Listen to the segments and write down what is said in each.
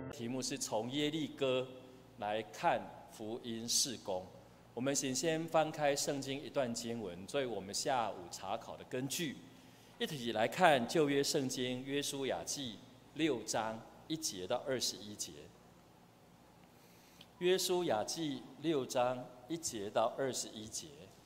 题目是从耶利哥来看福音事工。我们请先翻开圣经一段经文，作为我们下午查考的根据，一起来看旧约圣经约书亚记6章1节到21节。约书亚记6章1节到21节。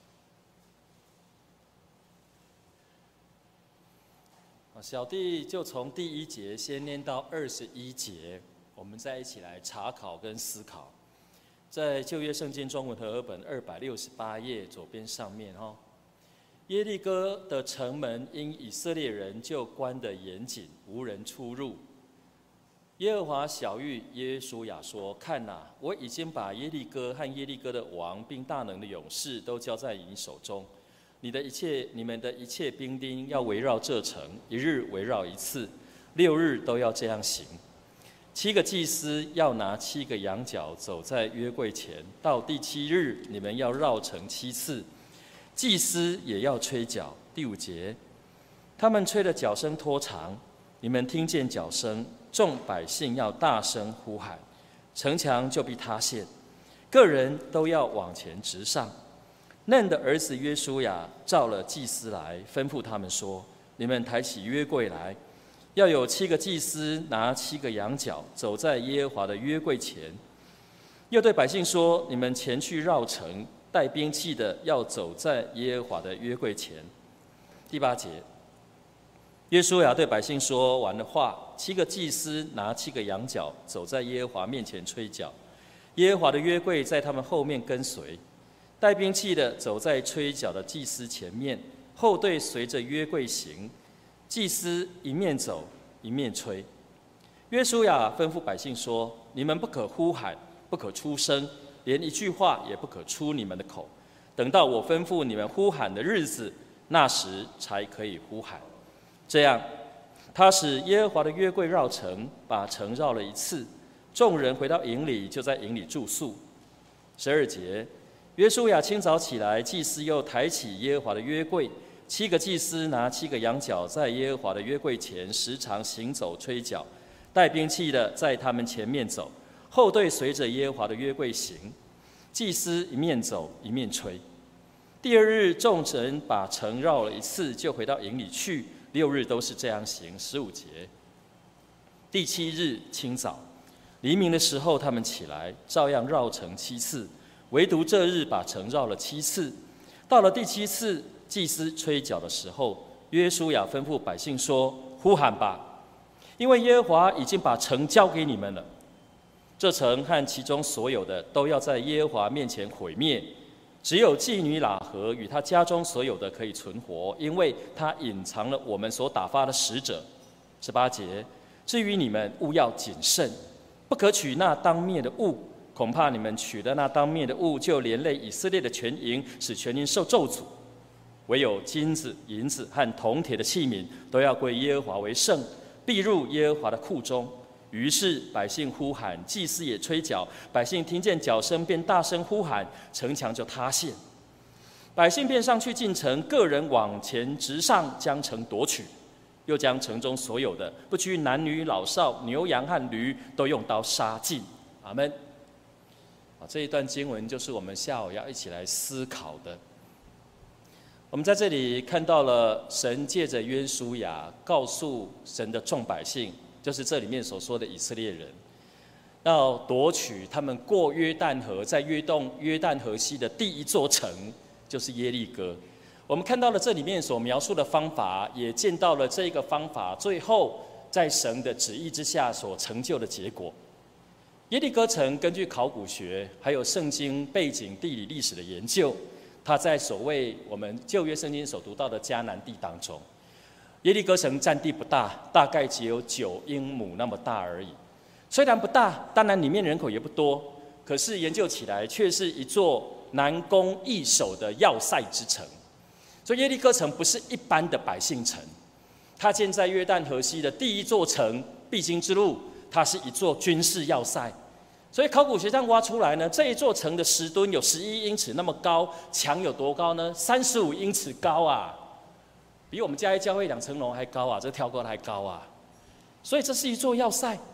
小弟就从第1节先念到21节，我们再一起来查考跟思考。在旧约圣经中文和合本268页左边上面耶利哥的城门因以色列人就关得严谨，无人出入。耶和华晓谕约书亚说：看哪，我已经把耶利哥和耶利哥的王并大能的勇士都交在你手中。你们的一切兵丁要围绕这城，一日围绕一次，6日都要这样行。7个祭司要拿7个羊角走在约柜前，到第7日，你们要绕城7次。祭司也要吹角。第5节，他们吹的角声拖长，你们听见角声，众百姓要大声呼喊，城墙就必塌陷，个人都要往前直上。嫩的儿子约书亚召了祭司来，吩咐他们说：你们抬起约柜来，要有7个祭司拿7个羊角走在耶和华的约柜前。又对百姓说：你们前去绕城，带兵器的要走在耶和华的约柜前。第8节，约书亚对百姓说完了话，7个祭司拿7个羊角走在耶和华面前吹角，耶和华的约柜在他们后面跟随。带兵器的走在吹角的祭司前面，后队随着约柜行，祭司一面走一面吹。约书亚吩咐百姓说：你们不可呼喊，不可出声，连一句话也不可出你们的口，等到我吩咐你们呼喊的日子，那时才可以呼喊。这样，他使耶和华的约柜绕城，把城绕了一次。众人回到营里，就在营里住宿。12节，约书亚清早起来，祭司又抬起耶和华的约柜，7个祭司拿7个羊角在耶和华的约柜前时常行走吹角，带兵器的在他们前面走，后队随着耶和华的约柜行，祭司一面走一面吹。第2日，众人把城绕了一次，就回到营里去，6日都是这样行。15节，第7日清早黎明的时候，他们起来，照样绕城7次，唯独这日把城绕了7次。到了第7次，祭司吹角的时候，约书亚吩咐百姓说：呼喊吧，因为耶和华已经把城交给你们了。这城和其中所有的都要在耶和华面前毁灭，只有妓女喇合与他家中所有的可以存活，因为他隐藏了我们所打发的使者。18节，至于你们，务要谨慎，不可取那当灭的物，恐怕你们取了那当灭的物，就连累以色列的全营，使全营受咒诅。唯有金子、银子和铜铁的器皿，都要归耶和华为圣，必入耶和华的库中。于是百姓呼喊，祭司也吹角，百姓听见角声，便大声呼喊，城墙就塌陷。百姓便上去进城，个人往前直上，将城夺取，又将城中所有的，不拘男女老少、牛羊和驴，都用刀杀尽。阿们。这一段经文就是我们下午要一起来思考的。我们在这里看到了神借着约书亚告诉神的众百姓，就是这里面所说的以色列人，要夺取他们过约旦河，在约旦河西的第一座城，就是耶利哥。我们看到了这里面所描述的方法，也见到了这个方法最后在神的旨意之下所成就的结果。耶利哥城根据考古学还有圣经背景地理历史的研究，它在所谓我们旧约圣经所读到的迦南地当中。耶利哥城占地不大，大概只有9英亩那么大而已。虽然不大，当然里面人口也不多，可是研究起来却是一座难攻易守的要塞之城。所以耶利哥城不是一般的百姓城，它建在约旦河西的第一座城，必经之路，它是一座军事要塞。所以考古学上挖出来呢，这一座城的石墩有11英尺那么高，墙有多高呢？35英尺高啊，比我们嘉义教会2层楼还高啊，这跳高还高啊。所以这是一座要塞。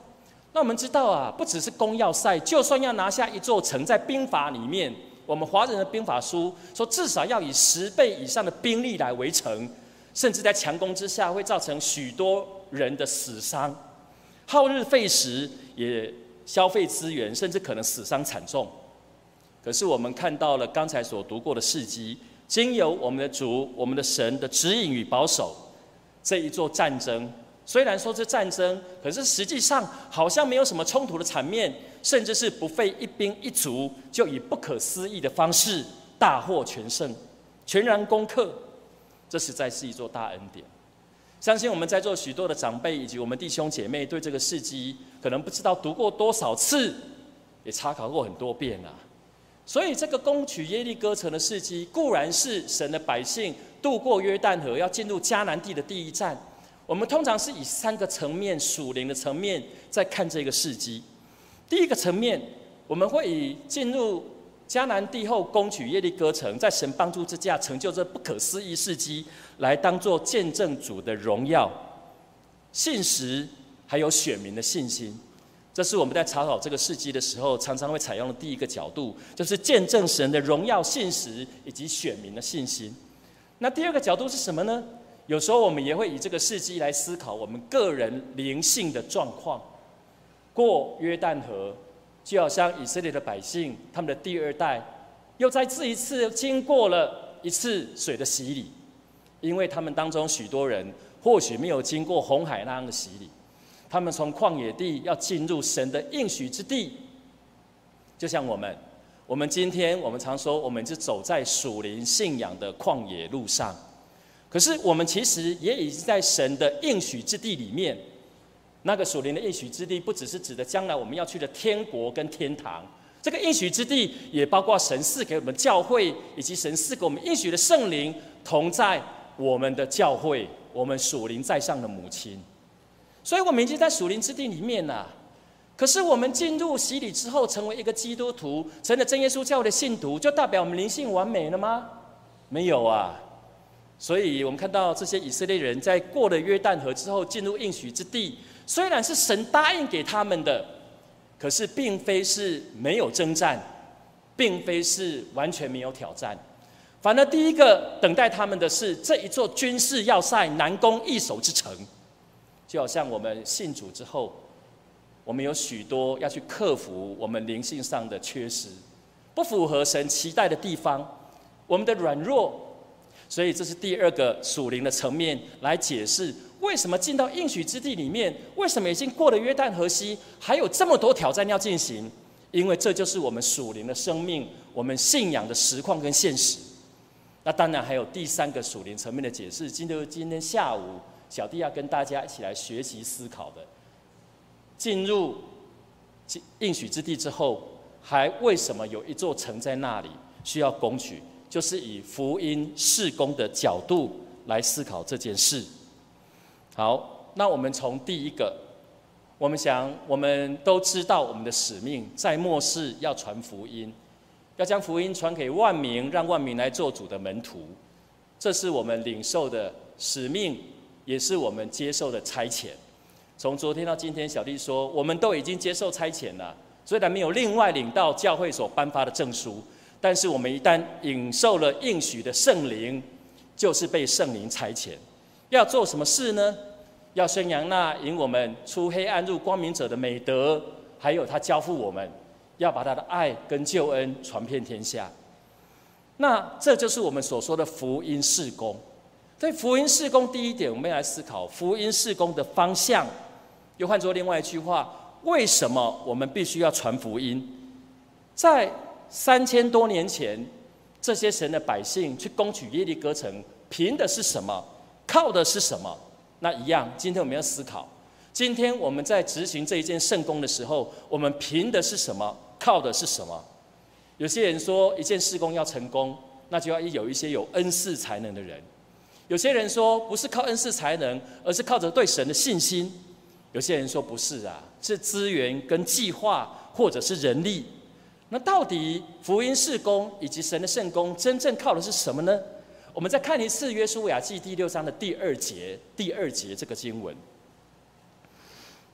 那我们知道啊，不只是攻要塞，就算要拿下一座城，在兵法里面，我们华人的兵法书说，至少要以10倍以上的兵力来围城，甚至在强攻之下，会造成许多人的死伤，耗日费时，也消费资源，甚至可能死伤惨重。可是我们看到了刚才所读过的事迹，经由我们的主、我们的神的指引与保守，这一座战争虽然说是战争，可是实际上好像没有什么冲突的场面，甚至是不费一兵一卒，就以不可思议的方式大获全胜，全然攻克。这实在是一座大恩典。相信我们在座许多的长辈以及我们弟兄姐妹对这个事迹，可能不知道读过多少次，也查考过很多遍啊。所以这个攻取耶利哥城的事迹，固然是神的百姓渡过约旦河，要进入迦南地的第一站。我们通常是以3个层面，属灵的层面在看这个事迹。第一个层面，我们会以进入迦南地后攻取耶利哥城，在神帮助之下成就这不可思议事迹，来当作见证主的荣耀、信实，还有选民的信心。这是我们在查考这个事迹的时候，常常会采用的第一个角度，就是见证神的荣耀、信实以及选民的信心。那第二个角度是什么呢？有时候我们也会以这个事迹来思考我们个人灵性的状况。过约旦河，就好像以色列的百姓，他们的第2代，又再一次经过了一次水的洗礼，因为他们当中许多人或许没有经过红海那样的洗礼，他们从旷野地要进入神的应许之地。就像我们今天我们常说，我们是走在属灵信仰的旷野路上。可是我们其实也已经在神的应许之地里面。那个属灵的应许之地，不只是指的将来我们要去的天国跟天堂，这个应许之地也包括神赐给我们教会，以及神赐给我们应许的圣灵同在我们的教会，我们属灵在上的母亲。所以我们已经在属灵之地里面啊。可是我们进入洗礼之后，成为一个基督徒，成了真耶稣教会的信徒，就代表我们灵性完美了吗？没有啊。所以我们看到这些以色列人在过了约旦河之后，进入应许之地，虽然是神答应给他们的，可是并非是没有征战，并非是完全没有挑战，反而第一个等待他们的是这一座军事要塞、难攻易守之城。就好像我们信主之后，我们有许多要去克服我们灵性上的缺失，不符合神期待的地方，我们的软弱。所以这是第2个属灵的层面来解释，为什么进到应许之地里面，为什么已经过了约旦河西，还有这么多挑战要进行？因为这就是我们属灵的生命，我们信仰的实况跟现实。那当然还有第3个属灵层面的解释，今天下午小弟要跟大家一起来学习思考的。进入应许之地之后，还为什么有一座城在那里需要攻取？就是以福音事工的角度来思考这件事。好，那我们从第一个，我们都知道我们的使命，在末世要传福音，要将福音传给万民，让万民来做主的门徒。这是我们领受的使命，也是我们接受的差遣。从昨天到今天，小弟说，我们都已经接受差遣了，虽然没有另外领到教会所颁发的证书，但是我们一旦领受了应许的圣灵，就是被圣灵差遣。要做什么事呢？要宣扬那引我们出黑暗入光明者的美德，还有他交付我们，要把他的爱跟救恩传遍天下。那这就是我们所说的福音事工。对福音事工，第一点，我们要来思考福音事工的方向。又换作另外一句话，为什么我们必须要传福音？在3000多年前，这些神的百姓去攻取耶利哥城，凭的是什么？靠的是什么？那一样，今天我们要思考，今天我们在执行这一件圣工的时候，我们凭的是什么？靠的是什么？有些人说，一件事工要成功，那就要有一些有恩赐才能的人。有些人说，不是靠恩赐才能，而是靠着对神的信心。有些人说，不是啊，是资源跟计划，或者是人力。那到底福音事工以及神的圣工，真正靠的是什么呢？我们再看一次约书亚记第6章的第2节这个经文。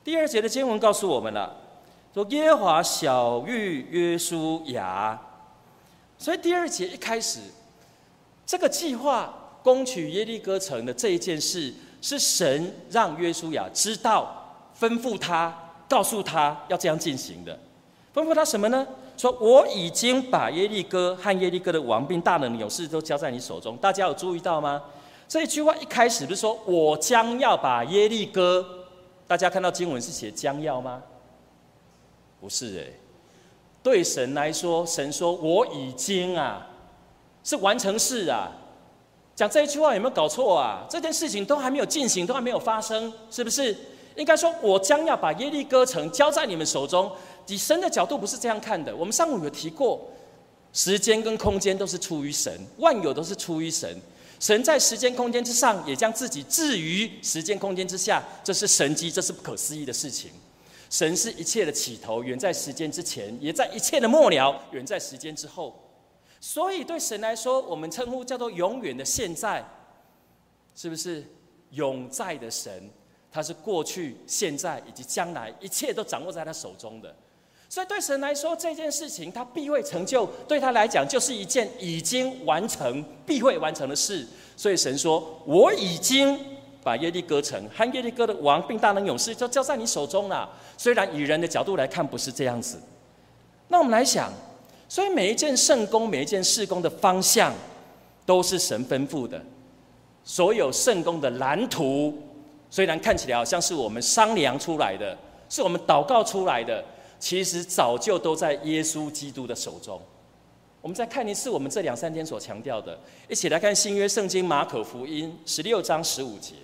第2节的经文告诉我们了，说耶和华晓谕约书亚。所以第2节一开始，这个计划攻取耶利哥城的这一件事，是神让约书亚知道，吩咐他，告诉他要这样进行的。吩咐他什么呢？说我已经把耶利哥和耶利哥的王并大能的勇士都交在你手中。大家有注意到吗？这一句话一开始不是说我将要把耶利哥，大家看到经文是写将要吗？不是对神来说，神说我已经啊，是完成式啊。讲这一句话有没有搞错啊？这件事情都还没有进行，都还没有发生，是不是？应该说我将要把耶利哥城交在你们手中。以神的角度不是这样看的。我们上午有提过，时间跟空间都是出于神，万有都是出于神。神在时间空间之上，也将自己置于时间空间之下，这是神迹，这是不可思议的事情。神是一切的起头，远在时间之前，也在一切的末了，远在时间之后。所以对神来说，我们称呼叫做永远的现在，是不是永在的神？他是过去、现在以及将来，一切都掌握在他手中的。所以对神来说，这件事情他必会成就，对他来讲就是一件已经完成、必会完成的事。所以神说：“我已经把耶利哥城和耶利哥的王并大能勇士就交在你手中了。”虽然以人的角度来看不是这样子，那我们来想，所以每一件圣工、每一件事工的方向，都是神吩咐的。所有圣工的蓝图，虽然看起来好像是我们商量出来的，是我们祷告出来的。其实早就都在耶稣基督的手中。我们再看一次我们这2-3天所强调的，一起来看新约圣经马可福音16章15节。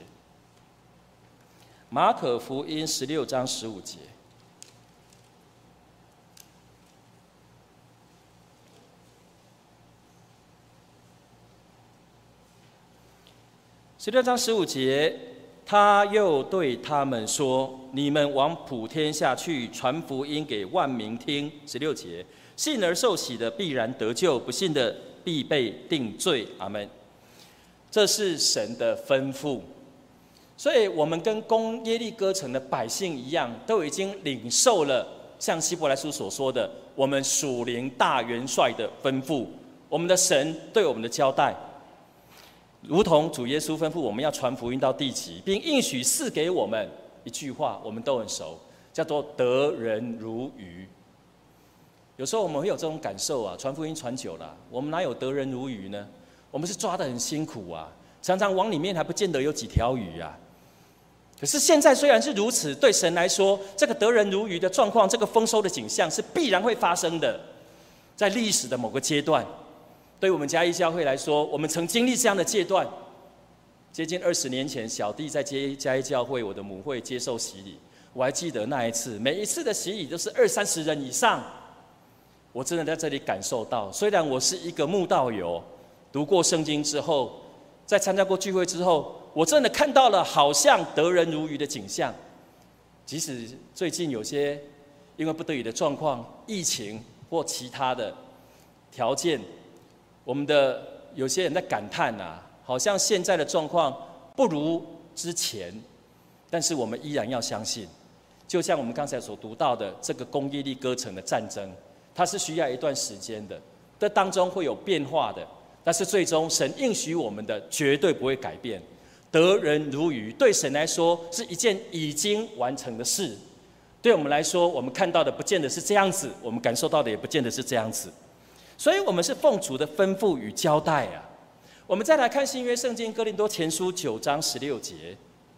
马可福音16章15节。16章15节，他又对他们说：“你们往普天下去，传福音给万民听。”16节，信而受洗的必然得救，不信的必被定罪。阿们。这是神的吩咐。所以我们跟攻耶利哥城的百姓一样，都已经领受了像希伯来书所说的，我们属灵大元帅的吩咐，我们的神对我们的交代。如同主耶稣吩咐我们要传福音到地极，并应许赐给我们一句话，我们都很熟，叫做得人如鱼。有时候我们会有这种感受啊，传福音传久了，我们哪有得人如鱼呢？我们是抓得很辛苦啊，常常网里面还不见得有几条鱼啊。可是现在虽然是如此，对神来说，这个得人如鱼的状况，这个丰收的景象是必然会发生的，在历史的某个阶段。对我们嘉义教会来说，我们曾经历这样的阶段。接近20年前，小弟在嘉义教会我的母会接受洗礼，我还记得那一次，每一次的洗礼都是20-30人以上。我真的在这里感受到，虽然我是一个慕道友，读过圣经之后，在参加过聚会之后，我真的看到了好像得人如鱼的景象。即使最近有些因为不得已的状况、疫情或其他的条件，我们的有些人在感叹啊，好像现在的状况不如之前，但是我们依然要相信，就像我们刚才所读到的这个攻耶利哥城的战争，它是需要一段时间的，这当中会有变化的，但是最终神应许我们的绝对不会改变。得人如鱼，对神来说是一件已经完成的事，对我们来说，我们看到的不见得是这样子，我们感受到的也不见得是这样子。所以我们是奉主的吩咐与交代啊。我们再来看新约圣经哥林多前书9章16节。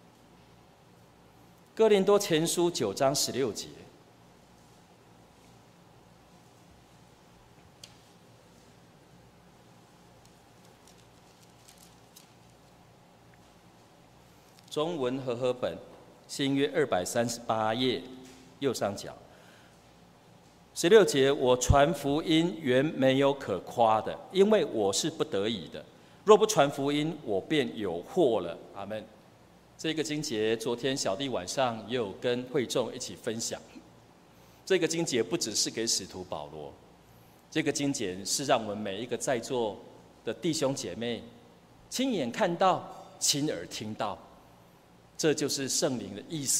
哥林多前书9章16节。中文和合本新约238页右上角。16节，我传福音原没有可夸的，因为我是不得已的。若不传福音，我便有祸了。阿们。这个经节，昨天小弟晚上也有跟会众一起分享。这个经节不只是给使徒保罗，这个经节是让我们每一个在座的弟兄姐妹亲眼看到、亲耳听到。这就是圣灵的意思，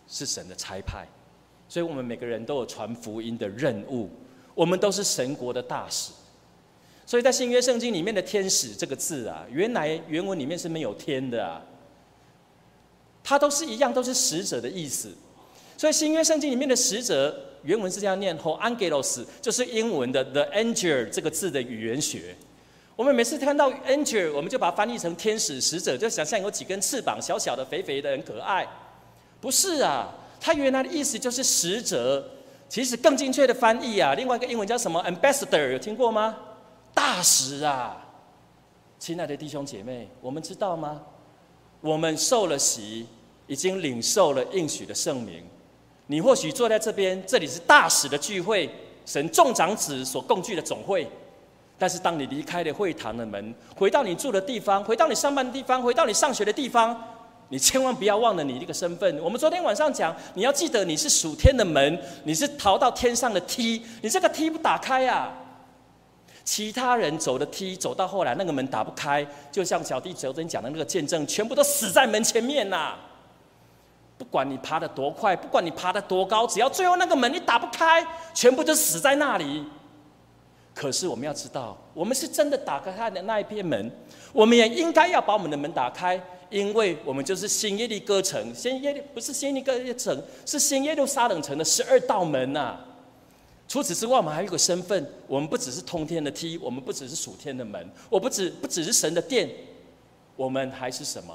是神的差派，所以我们每个人都有传福音的任务，我们都是神国的大使。所以在新约圣经里面的天使这个字啊，原来原文里面是没有天的啊，它都是一样，都是使者的意思。所以新约圣经里面的使者原文是这样念 ho angelos， 就是英文的 the angel 这个字的语言学。我们每次看到 angel， 我们就把它翻译成天使使者，就想象有几根翅膀，小小的肥肥的很可爱。不是啊，它原来的意思就是使者。其实更精确的翻译啊，另外一个英文叫什么 ambassador， 有听过吗？大使啊。亲爱的弟兄姐妹，我们知道吗？我们受了洗，已经领受了应许的圣名。你或许坐在这边，这里是大使的聚会，神众长子所共聚的总会。但是当你离开了会堂的门，回到你住的地方，回到你上班的地方，回到你上学的地方，你千万不要忘了你这个身份。我们昨天晚上讲，你要记得你是属天的门，你是逃到天上的梯，你这个梯不打开啊，其他人走的梯走到后来那个门打不开，就像小弟昨天讲的那个见证，全部都死在门前面啊。不管你爬得多快，不管你爬得多高，只要最后那个门你打不开，全部就死在那里。可是我们要知道，我们是真的打开他的那一片门，我们也应该要把我们的门打开，因为我们就是新耶利哥城，不是新耶利哥城，是新耶路撒冷城的12道门呐。除此之外，我们还有一个身份，我们不只是通天的梯，我们不只是属天的门，我不只是神的殿，我们还是什么？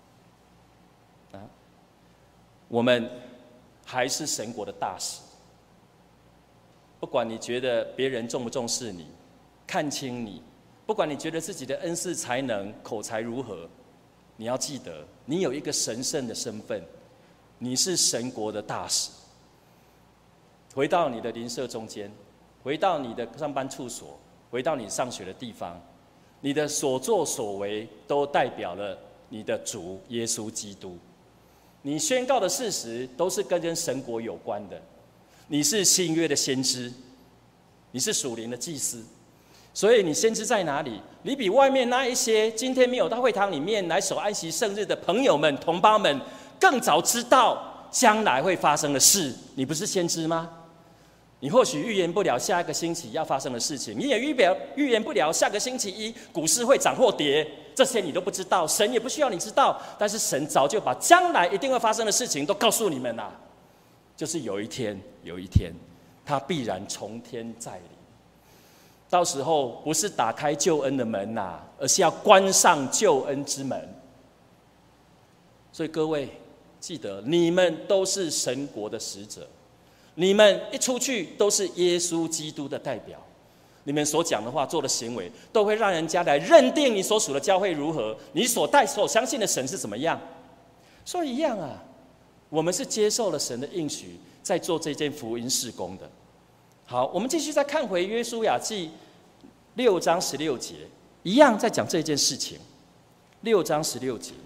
我们还是神国的大使。不管你觉得别人重不重视你，看轻你，不管你觉得自己的恩赐才能口才如何，你要记得，你有一个神圣的身份，你是神国的大使。回到你的邻舍中间，回到你的上班处所，回到你上学的地方，你的所作所为都代表了你的主耶稣基督。你宣告的事实都是跟神国有关的。你是新约的先知，你是属灵的祭司，所以你先知在哪里？你比外面那一些今天没有到会堂里面来守安息圣日的朋友们、同胞们更早知道将来会发生的事。你不是先知吗？你或许预言不了下一个星期要发生的事情，你也预言不了下个星期一股市会涨或跌，这些你都不知道，神也不需要你知道。但是神早就把将来一定会发生的事情都告诉你们啦。就是有一天，他必然从天再临。到时候不是打开救恩的门呐，而是要关上救恩之门。所以各位记得，你们都是神国的使者，你们一出去都是耶稣基督的代表。你们所讲的话、做的行为，都会让人家来认定你所属的教会如何，你所相信的神是怎么样。所以一样啊。我们是接受了神的应许，在做这件福音事工的。好，我们继续再看回约书亚记6章16节，一样在讲这件事情。6章16节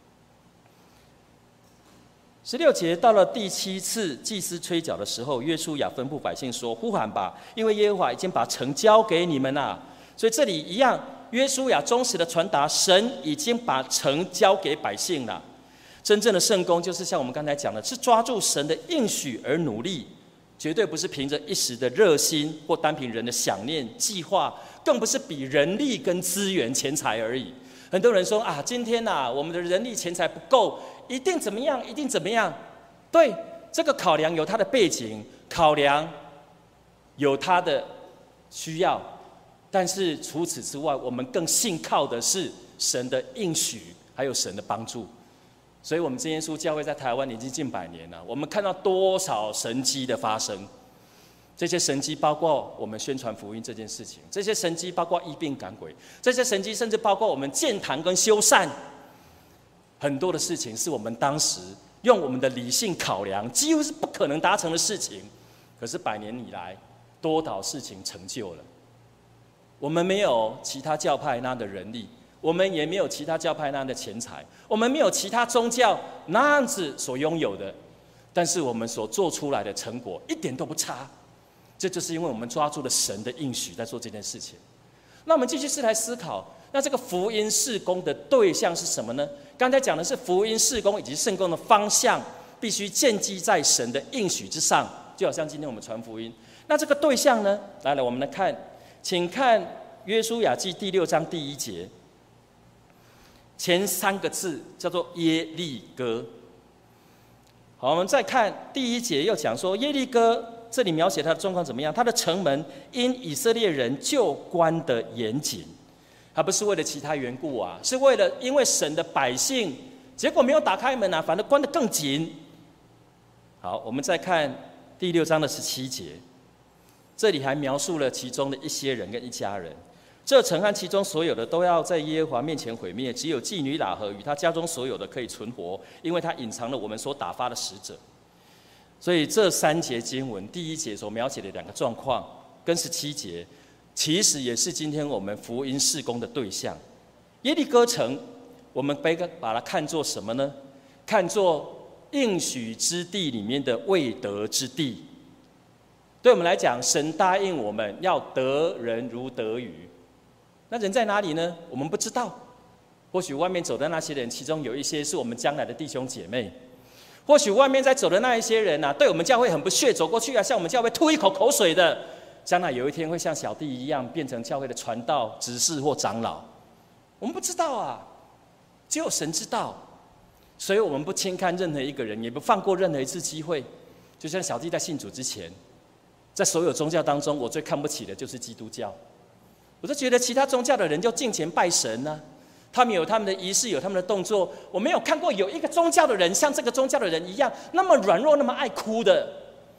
，16节到了第7次祭司吹角的时候，约书亚吩咐百姓说：“呼喊吧，因为耶和华已经把城交给你们了。”所以这里一样，约书亚忠实的传达，神已经把城交给百姓了。真正的圣工就是像我们刚才讲的，是抓住神的应许而努力，绝对不是凭着一时的热心或单凭人的想念计划，更不是比人力跟资源钱财而已。很多人说啊，今天啊，我们的人力钱财不够，一定怎么样，一定怎么样。对，这个考量有它的背景，考量有它的需要，但是除此之外，我们更信靠的是神的应许，还有神的帮助。所以我们真耶稣教会在台湾已经近100年了，我们看到多少神迹的发生。这些神迹包括我们宣传福音这件事情，这些神迹包括医病赶鬼，这些神迹甚至包括我们建堂跟修缮。很多的事情是我们当时用我们的理性考量，几乎是不可能达成的事情，可是100年以来，多少事情成就了。我们没有其他教派那样的人力，我们也没有其他教派那样的钱财，我们没有其他宗教那样子所拥有的，但是我们所做出来的成果一点都不差。这就是因为我们抓住了神的应许，在做这件事情。那我们继续是来思考，那这个福音事工的对象是什么呢？刚才讲的是福音事工以及圣工的方向， 必须建基在神的应许之上，就好像今天我们传福音。那这个对象呢？来，我们来看，请看约书亚记第6章第1节，前3个字叫做耶利哥。好，我们再看第1节，又讲说耶利哥，这里描写他的状况怎么样？他的城门因以色列人就关得严谨，他不是为了其他缘故啊，是为了因为神的百姓，结果没有打开门啊，反而关得更紧。好，我们再看第6章的17节，这里还描述了其中的一些人跟一家人。这城和其中所有的都要在耶和华面前毁灭，只有妓女喇合与他家中所有的可以存活，因为他隐藏了我们所打发的使者。所以这3节经文，第1节所描写的2个状况，跟17节，其实也是今天我们福音事工的对象。耶利哥城，我们把它看作什么呢？看作应许之地里面的未得之地。对我们来讲，神答应我们要得人如得鱼。那人在哪里呢？我们不知道。或许外面走的那些人，其中有一些是我们将来的弟兄姐妹。或许外面在走的那一些人啊，对我们教会很不屑，走过去啊，向我们教会吐一口口水的，将来有一天会像小弟一样，变成教会的传道、执事或长老。我们不知道啊，只有神知道。所以我们不轻看任何一个人，也不放过任何一次机会。就像小弟在信主之前，在所有宗教当中，我最看不起的就是基督教。我就觉得其他宗教的人就敬虔拜神啊，他们有他们的仪式，有他们的动作。我没有看过有一个宗教的人像这个宗教的人一样，那么软弱，那么爱哭的，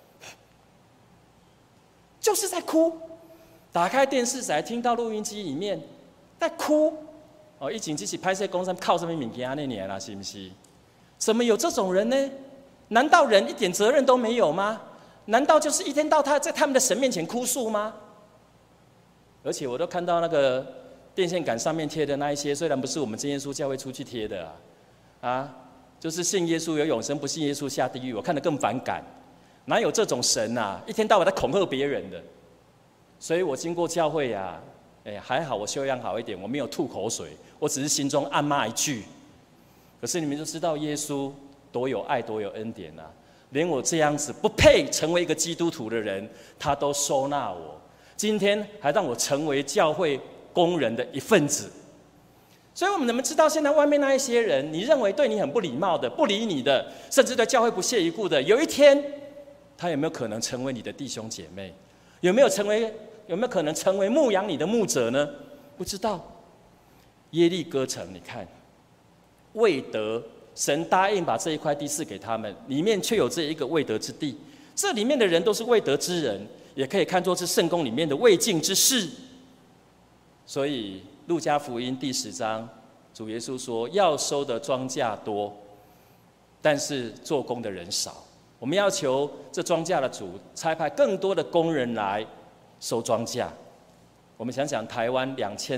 就是在哭。打开电视才听到录音机里面在哭。哦，以前只是拍摄公司靠什么物件那年啦，是不是？怎么有这种人呢？难道人一点责任都没有吗？难道就是一天到晚在他们的神面前哭诉吗？而且我都看到那个电线杆上面贴的那一些，虽然不是我们真耶稣教会出去贴的就是信耶稣有永生，不信耶稣下地狱，我看得更反感。哪有这种神啊？一天到晚在恐吓别人的。所以我经过教会啊，还好我修养好一点，我没有吐口水，我只是心中暗骂一句。可是你们就知道耶稣多有爱，多有恩典啊！连我这样子不配成为一个基督徒的人，他都收纳我。今天还让我成为教会工人的一份子。所以我们能不能知道，现在外面那一些人，你认为对你很不礼貌的、不理你的，甚至对教会不屑一顾的，有一天他有没有可能成为你的弟兄姐妹？有没有可能成为牧养你的牧者呢？不知道。耶利哥城，你看，未得，神答应把这一块地赐给他们，里面却有这一个未得之地。这里面的人都是未得之人，也可以看作是圣宫里面的未尽之事。所以路加福音第10章，主耶稣说，要收的庄稼多，但是做工的人少。我们要求这庄稼的主差派更多的工人来收庄稼。我们想想，台湾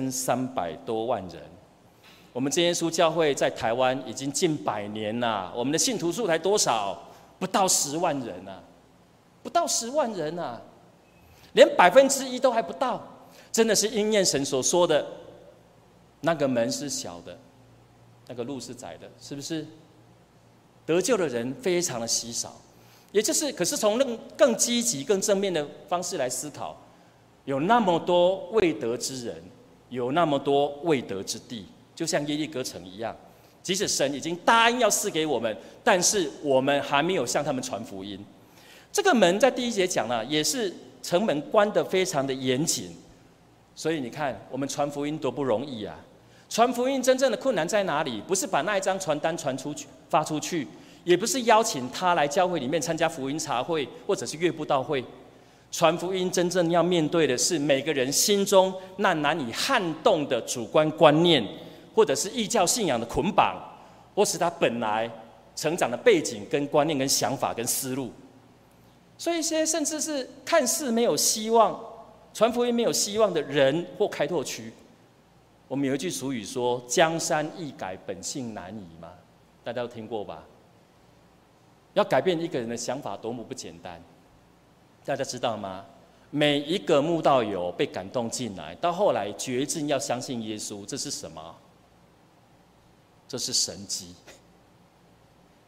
2300多万人，我们真耶稣教会在台湾已经近100年了，我们的信徒数才多少？不到10万人啊，不到10万人啊，连1%都还不到。真的是应验神所说的，那个门是小的，那个路是窄的，是不是？得救的人非常的稀少。也就是，可是从更积极、更正面的方式来思考，有那么多未得之人，有那么多未得之地，就像耶利哥城一样。即使神已经答应要赐给我们，但是我们还没有向他们传福音。这个门在第1节讲了，也是城门关得非常的严谨。所以你看，我们传福音多不容易啊！传福音真正的困难在哪里？不是把那一张传单传出去、发出去，也不是邀请他来教会里面参加福音茶会或者是月布道会。传福音真正要面对的是每个人心中那难以撼动的主观观念，或者是异教信仰的捆绑，或是他本来成长的背景跟观念跟想法跟思路。所以一些甚至是看似没有希望、传福音没有希望的人或开拓区，我们有一句俗语说：“江山易改，本性难移”嘛，大家都听过吧？要改变一个人的想法，多么不简单！大家知道吗？每一个慕道友被感动进来，到后来决定要相信耶稣，这是什么？这是神迹。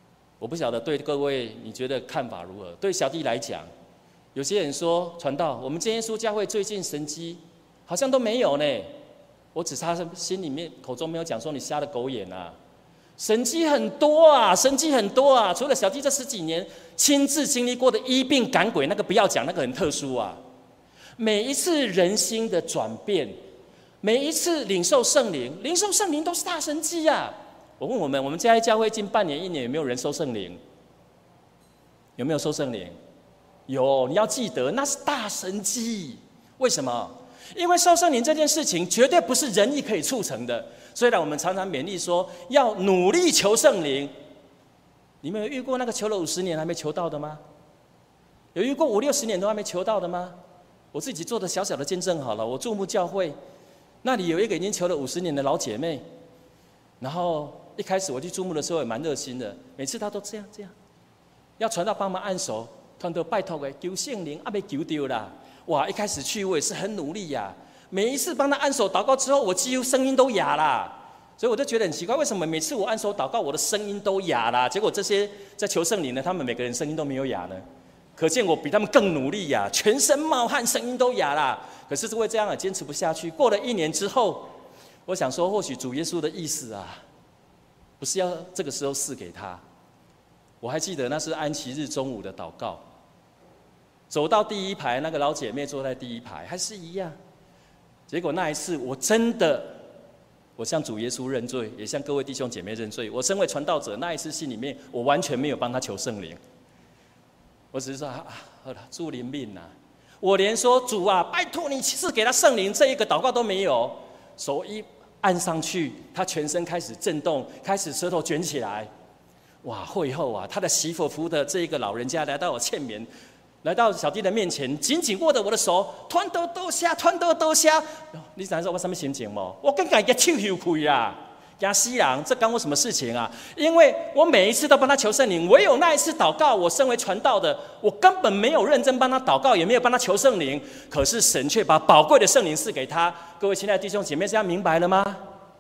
我不晓得对各位你觉得看法如何？对小弟来讲，有些人说传道，我们真耶稣教会最近神迹好像都没有呢。我只差心里面口中没有讲说你瞎了狗眼啊，神迹很多啊，神迹很多啊。除了小弟这10几年亲自经历过的医病赶鬼，那个不要讲，那个很特殊啊。每一次人心的转变，每一次领受圣灵都是大神迹啊。我问我们家教会近半年1年有没有人收圣灵？有没有收圣灵？有，你要记得那是大神迹。为什么？因为受圣灵这件事情绝对不是人力可以促成的。虽然我们常常勉励说要努力求圣灵，你们有遇过那个求了50年还没求到的吗？有遇过5、60年都还没求到的吗？我自己做的小小的见证好了，我注目教会，那里有一个已经求了50年的老姐妹，然后一开始我去注目的时候也蛮热心的，每次她都这样，要传道帮忙按手，传道拜托的求圣灵，被求到啦。哇！一开始去我也是很努力呀，每一次帮他按手祷告之后，我几乎声音都哑啦。所以我就觉得很奇怪，为什么每次我按手祷告，我的声音都哑啦？结果这些在求圣灵的，他们每个人声音都没有哑呢。可见我比他们更努力呀，全身冒汗，声音都哑啦。可是因为这样坚持不下去。过了1年之后，我想说，或许主耶稣的意思啊，不是要这个时候赐给他。我还记得那是安息日中午的祷告。走到第1排，那个老姐妹坐在第1排，还是一样。结果那一次，我真的，我向主耶稣认罪，也向各位弟兄姐妹认罪。我身为传道者，那一次心里面，我完全没有帮他求圣灵。我只是说好了，主怜悯啊！我连说主啊，拜托你赐给他圣灵这一个祷告都没有。手一按上去，他全身开始震动，开始舌头卷起来。哇！会后啊，他的媳妇服的这一个老人家来到我前面。来到小弟的面前，紧紧握着我的手，团都多下，你知道我什么心情吗？我更感觉手羞愧啦，惊死人！这干我什么事情啊？因为我每一次都帮他求圣灵，唯有那一次祷告，我身为传道的，我根本没有认真帮他祷告，也没有帮他求圣灵。可是神却把宝贵的圣灵赐给他。各位亲爱的弟兄姐妹，这样明白了吗？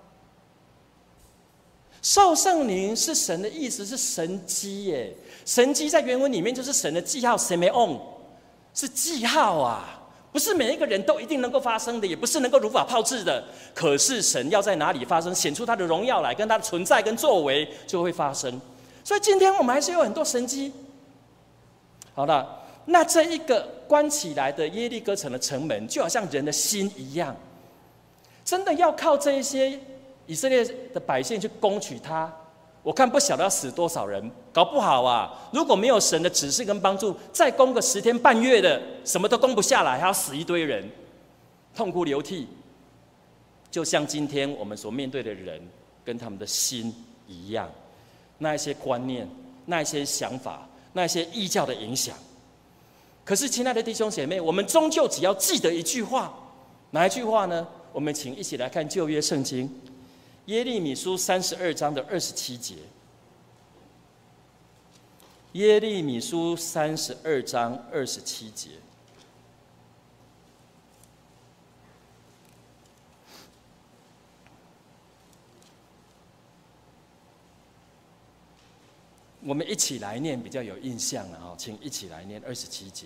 受圣灵是神的意思，是神迹耶。神迹在原文里面就是神的记号 ，semeon， 是记号啊，不是每一个人都一定能够发生的，也不是能够如法炮制的。可是神要在哪里发生，显出他的荣耀来，跟他的存在跟作为就会发生。所以今天我们还是有很多神迹。好了，那这一个关起来的耶利哥城的城门，就好像人的心一样，真的要靠这一些以色列的百姓去攻取它，我看不晓得要死多少人，搞不好啊，如果没有神的指示跟帮助，再攻个10天半月的，什么都攻不下来，还要死一堆人，痛哭流涕。就像今天我们所面对的人跟他们的心一样，那一些观念，那一些想法，那一些异教的影响。可是亲爱的弟兄姐妹，我们终究只要记得一句话，哪一句话呢？我们请一起来看旧约圣经耶利米书32章的27节。耶利米书32章27节。我们一起来念比较有印象了，请一起来念27节。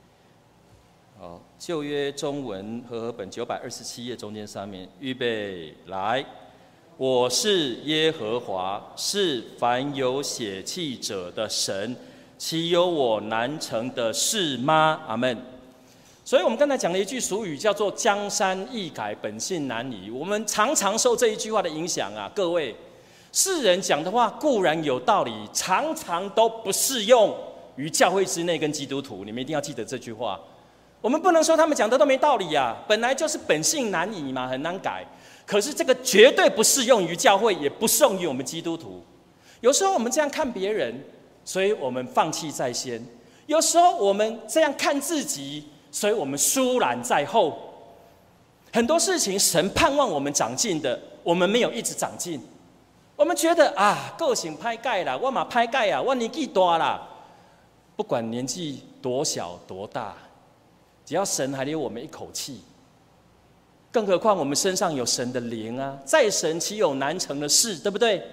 旧约中文和合本927页中间上面，预备来。我是耶和华，是凡有血气者的神，岂有我难成的事吗？阿们。所以我们刚才讲了一句俗语，叫做江山易改，本性难移。我们常常受这一句话的影响啊，各位，世人讲的话固然有道理，常常都不适用于教会之内跟基督徒。你们一定要记得这句话。我们不能说他们讲的都没道理啊，本来就是本性难移嘛，很难改。可是这个绝对不适用于教会，也不适用于我们基督徒。有时候我们这样看别人，所以我们放弃在先；有时候我们这样看自己，所以我们疏懒在后。很多事情神盼望我们长进的，我们没有一直长进。我们觉得啊，个性歹改啦，我嘛歹改啊，我年纪大啦。不管年纪多小多大，只要神还留我们一口气。更何况我们身上有神的灵啊，在神岂有难成的事，对不对？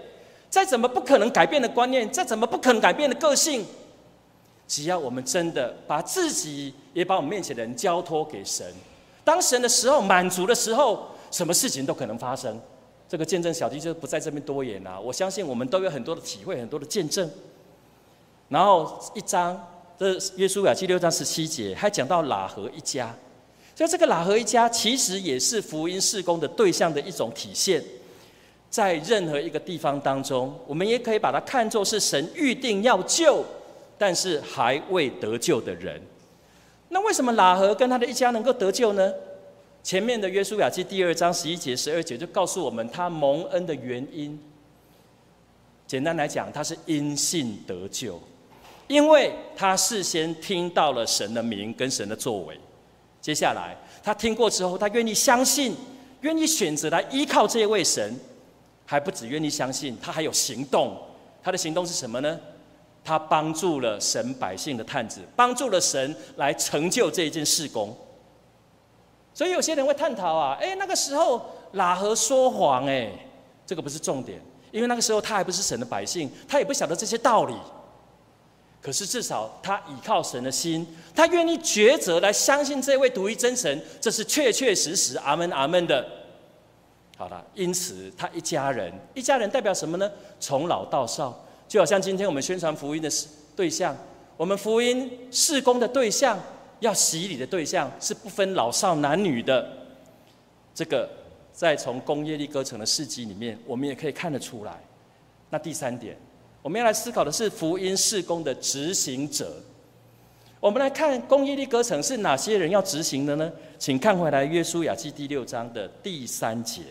再怎么不可能改变的观念，再怎么不可能改变的个性，只要我们真的把自己也把我们面前的人交托给神，当神的时候满足的时候，什么事情都可能发生。这个见证小弟就不在这边多言啦，我相信我们都有很多的体会，很多的见证。然后1章，这约书亚记6章17节，还讲到喇合一家。所以这个喇合一家其实也是福音事工的对象的一种体现。在任何一个地方当中，我们也可以把它看作是神预定要救，但是还未得救的人。那为什么喇合跟他的一家能够得救呢？前面的约书亚记第2章11节、12节就告诉我们他蒙恩的原因。简单来讲，他是因信得救，因为他事先听到了神的名跟神的作为。接下来他听过之后，他愿意相信，愿意选择来依靠这一位神。还不只愿意相信，他还有行动。他的行动是什么呢？他帮助了神百姓的探子，帮助了神来成就这一件事工。所以有些人会探讨啊，那个时候喇合说谎，这个不是重点，因为那个时候他还不是神的百姓，他也不晓得这些道理。可是至少他倚靠神的心，他愿意抉择来相信这位独一真神，这是确确实实阿们阿们的。好了，因此他一家人代表什么呢？从老到少，就好像今天我们宣传福音的对象，我们福音事工的对象，要洗礼的对象是不分老少男女的。这个在从公耶利哥城的事迹里面，我们也可以看得出来。那第3点，我们要来思考的是福音事工的执行者。我们来看公耶利哥城是哪些人要执行的呢？请看回来约书亚记第6章的第3节。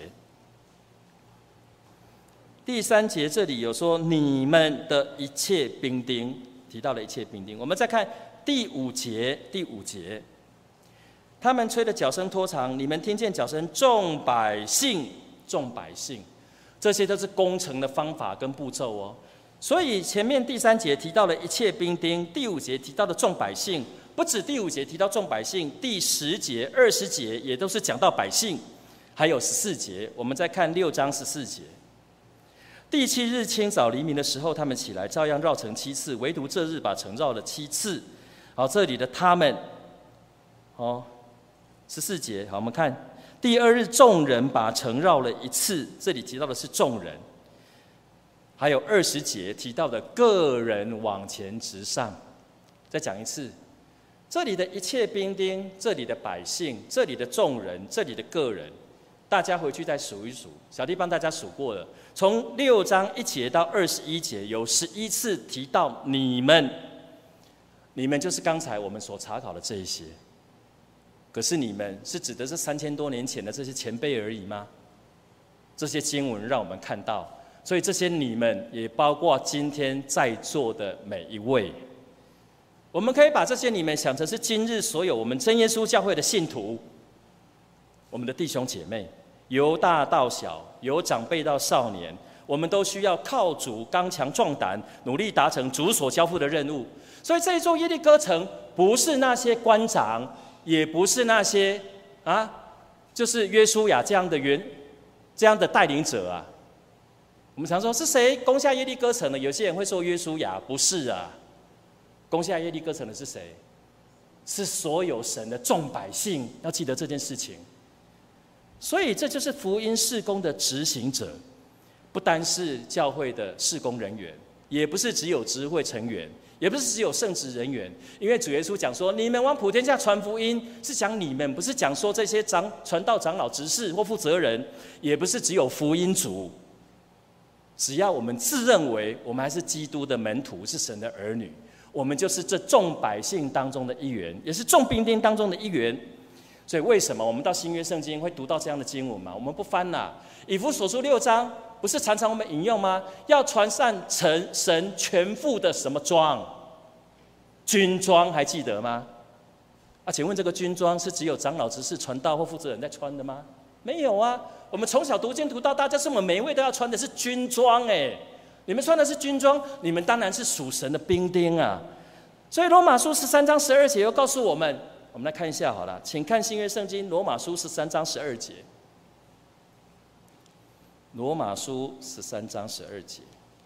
第3节这里有说你们的一切兵丁，提到了一切兵丁。我们再看第5节，他们吹的角声拖长，你们听见角声，众百姓，这些都是攻城的方法跟步骤哦。所以前面第3节提到了一切兵丁，第5节提到的众百姓，不止第5节提到众百姓，第10节、20节也都是讲到百姓，还有14节。我们再看6章14节。第7日清早黎明的时候，他们起来，照样绕城7次，唯独这日把城绕了7次。好，这里的他们，14节，好，我们看第2日众人把城绕了1次，这里提到的是众人。还有20节提到的个人往前直上。再讲一次，这里的一切兵丁，这里的百姓，这里的众人，这里的个人，大家回去再数一数，小弟帮大家数过了。从6章1节到21节，有11次提到你们，你们就是刚才我们所查考的这一些。可是你们是指的是3000多年前的这些前辈而已吗？这些经文让我们看到，所以这些你们也包括今天在座的每一位。我们可以把这些你们想成是今日所有我们真耶稣教会的信徒，我们的弟兄姐妹，由大到小，由长辈到少年，我们都需要靠主刚强壮胆，努力达成主所交付的任务。所以这一座耶利哥城不是那些官长，也不是那些就是约书亚这样的带领者啊。我们常说是谁攻下耶利哥城的？有些人会说约书亚，不是啊。攻下耶利哥城的是谁？是所有神的众百姓，要记得这件事情。所以这就是福音事工的执行者，不单是教会的事工人员，也不是只有执会成员，也不是只有圣职人员。因为主耶稣讲说，你们往普天下传福音，是讲你们，不是讲说这些传道长老、执事或负责人，也不是只有福音主。只要我们自认为我们还是基督的门徒，是神的儿女，我们就是这众百姓当中的一员，也是众兵丁当中的一员。所以为什么我们到新约圣经会读到这样的经文嘛？我们不翻啦。以弗所书6章不是常常我们引用吗？要传上神全副的什么装？军装，还记得吗？请问这个军装是只有长老、执事、传道或负责人在穿的吗？没有啊。我们从小读经读到大，就是我们每一位都要穿的是军装。你们穿的是军装，你们当然是属神的兵丁啊。所以罗马书13章12节又告诉我们来看一下好了，请看新约圣经罗马书13章12节。罗马书13章12节，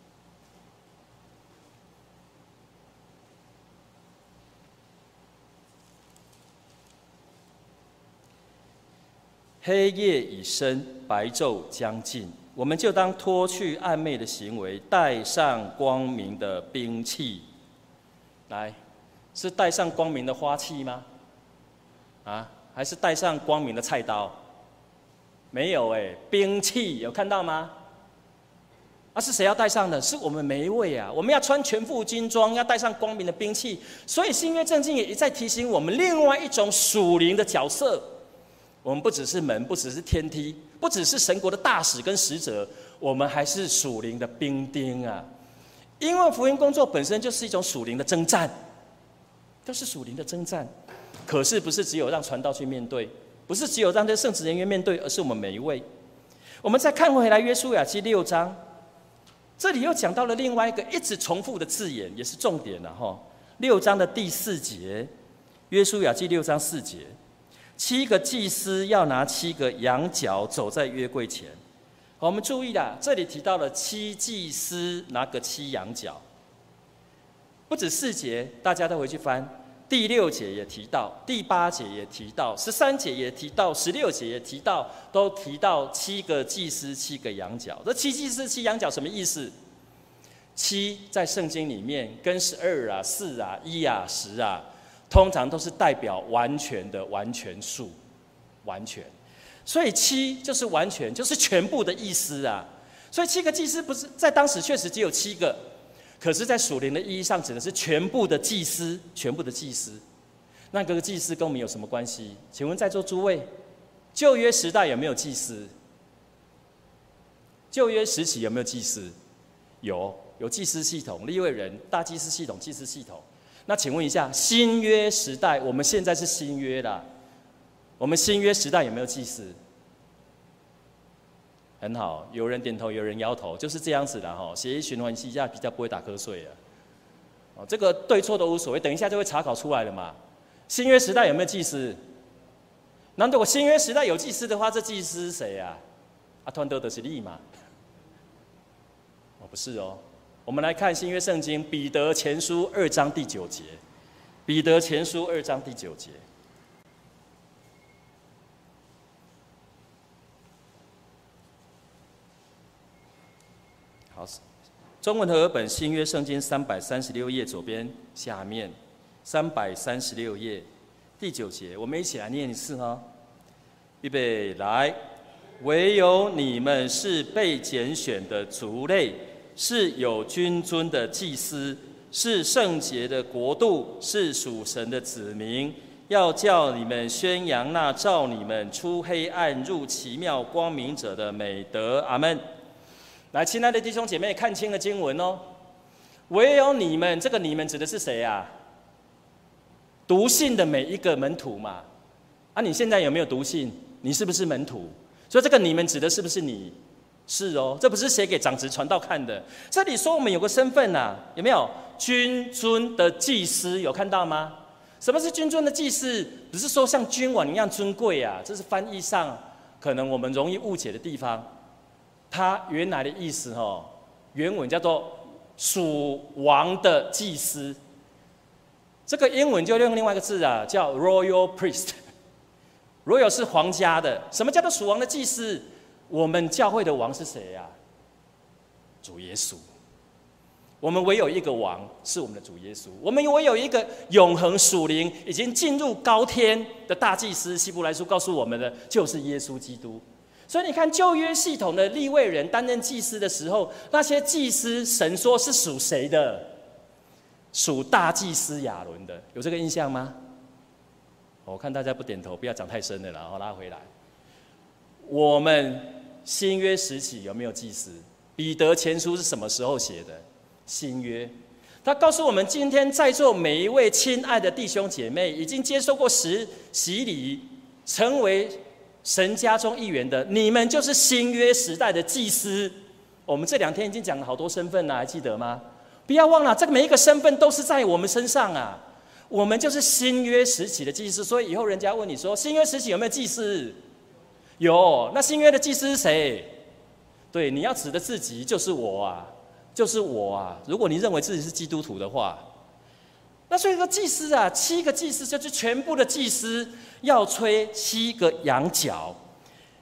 黑夜已深，白昼将近，我们就当脱去暧昧的行为，带上光明的兵器。来，是带上光明的花器吗？啊，还是带上光明的菜刀？没有兵器有看到吗？是谁要带上的？是我们每一位啊！我们要穿全副军装，要带上光明的兵器。所以新约圣经也一再提醒我们，另外一种属灵的角色。我们不只是门，不只是天梯，不只是神国的大使跟使者，我们还是属灵的兵丁啊！因为福音工作本身就是一种属灵的征战，都是属灵的征战。可是不是只有让传道去面对，不是只有让这圣职人员面对，而是我们每一位。我们再看回来约书亚记6章，这里又讲到了另外一个一直重复的字眼，也是重点了哈。6章的第4节，约书亚记6章4节，7个祭司要拿7个羊角走在约柜前。好，我们注意啦，这里提到了7祭司拿个7羊角，不止4节，大家都回去翻。第6节也提到，第8节也提到，13节也提到，16节也提到，都提到7个祭司7个羊角。这7祭司7羊角什么意思？7在圣经里面跟12啊、4啊、1啊、10啊，通常都是代表完全的完全数，完全。所以7就是完全，就是全部的意思啊。所以7个祭司不是在当时确实只有7个，可是，在属灵的意义上，指的是全部的祭司，全部的祭司。那个祭司跟我们有什么关系？请问在座诸位，旧约时代有没有祭司？旧约时期有没有祭司？有祭司系统，利未人、大祭司系统、祭司系统。那请问一下，新约时代，我们现在是新约啦，我们新约时代有没有祭司？很好，有人点头，有人摇头，就是这样子的哈。血液循环系下比较不会打瞌睡啊。这个对错都无所谓，等一下就会查考出来了嘛。新约时代有没有祭司？那如果新约时代有祭司的话，这祭司是谁啊？团德的是利嘛？不是哦。我们来看新约圣经彼得前书2章第9节，彼得前书2章第9节。好，中文和合本新约圣经336页左边下面336页第9节，我们一起来念一次哈。预备来，唯有你们是被拣选的族类，是有君尊的祭司，是圣洁的国度，是属神的子民，要叫你们宣扬那召你们出黑暗入奇妙光明者的美德。阿们。来，亲爱的弟兄姐妹，看清了经文哦。唯有你们，这个你们指的是谁啊？读信的每一个门徒嘛。你现在有没有读信？你是不是门徒？所以这个你们指的是不是你？是哦，这不是写给长子传道看的。这里说我们有个身份啊，有没有？君尊的祭司，有看到吗？什么是君尊的祭司？不是说像君王一样尊贵啊，这是翻译上可能我们容易误解的地方。它原来的意思原文叫做属王的祭司。这个英文就用另外一个字啊，叫 royal priest。royal 是皇家的。什么叫做属王的祭司？我们教会的王是谁啊？主耶稣。我们唯有一个王，是我们的主耶稣。我们唯有一个永恒属灵已经进入高天的大祭司。希伯来书告诉我们的就是耶稣基督。所以你看旧约系统的利未人担任祭司的时候，那些祭司神说是属谁的？属大祭司亚伦的，有这个印象吗？我看大家不点头，不要讲太深了，然后拉回来。我们新约时期有没有祭司？彼得前书是什么时候写的？新约。他告诉我们，今天在座每一位亲爱的弟兄姐妹，已经接受过洗礼，成为神家中一员的，你们就是新约时代的祭司。我们这2天已经讲了好多身份了，还记得吗？不要忘了，这个每一个身份都是在我们身上啊。我们就是新约时期的祭司，所以以后人家问你说，新约时期有没有祭司？有。那新约的祭司是谁？对，你要指的自己就是我啊，就是我啊。如果你认为自己是基督徒的话，那所以说祭司啊，7个祭司就是全部的祭司要吹7个羊角。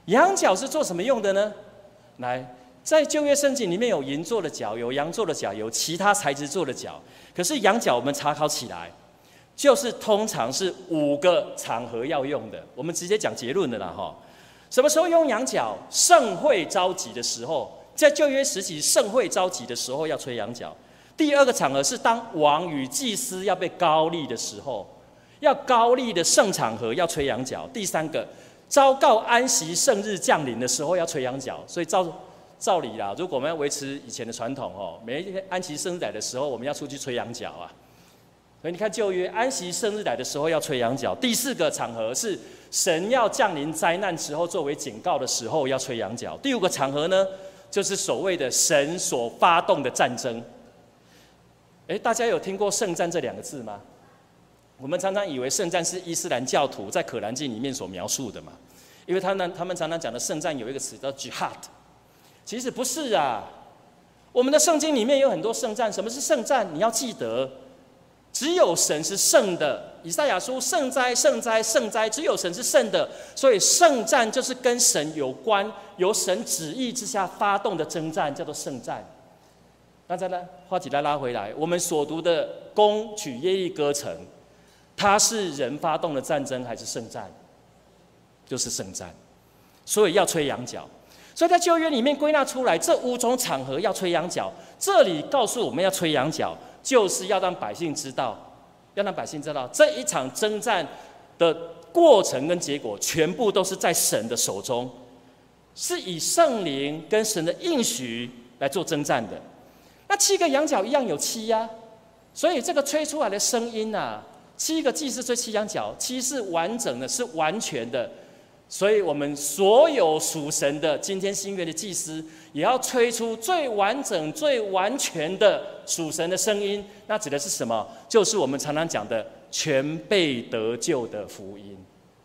羊角是做什么用的呢？来，在旧约圣经里面有银做的角，有羊做的角，有其他材质做的角。可是羊角我们查考起来，就是通常是5个场合要用的。我们直接讲结论的啦哈。什么时候用羊角？盛会召集的时候，在旧约时期盛会召集的时候要吹羊角。第2个场合是当王与祭司要被膏立的时候，要膏立的圣场合要吹羊角。第3个，昭告安息圣日降临的时候要吹羊角。所以照理啦，如果我们要维持以前的传统哦，每一天安息圣日来的时候，我们要出去吹羊角啊。所以你看旧约安息圣日来的时候要吹羊角。第4个场合是神要降临灾难时候作为警告的时候要吹羊角。第5个场合呢，就是所谓的神所发动的战争。大家有听过圣战这2个字吗？我们常常以为圣战是伊斯兰教徒在可兰经里面所描述的嘛，因为他们常常讲的圣战有一个词叫 jihad， 其实不是啊。我们的圣经里面有很多圣战。什么是圣战？你要记得，只有神是圣的。以赛亚书圣哉圣哉圣哉，只有神是圣的。所以圣战就是跟神有关，由神旨意之下发动的征战，叫做圣战。那再来话题拉回来，我们所读的攻取耶利哥城，它是人发动的战争还是圣战？就是圣战。所以要吹羊角。所以在旧约里面归纳出来，这5种场合要吹羊角。这里告诉我们要吹羊角，就是要让百姓知道，这一场征战的过程跟结果，全部都是在神的手中，是以圣灵跟神的应许来做征战的。那7个羊角一样有7啊，所以这个吹出来的声音啊，7个祭司吹7羊角，7是完整的，是完全的。所以我们所有属神的今天新约的祭司，也要吹出最完整、最完全的属神的声音。那指的是什么？就是我们常常讲的全被得救的福音。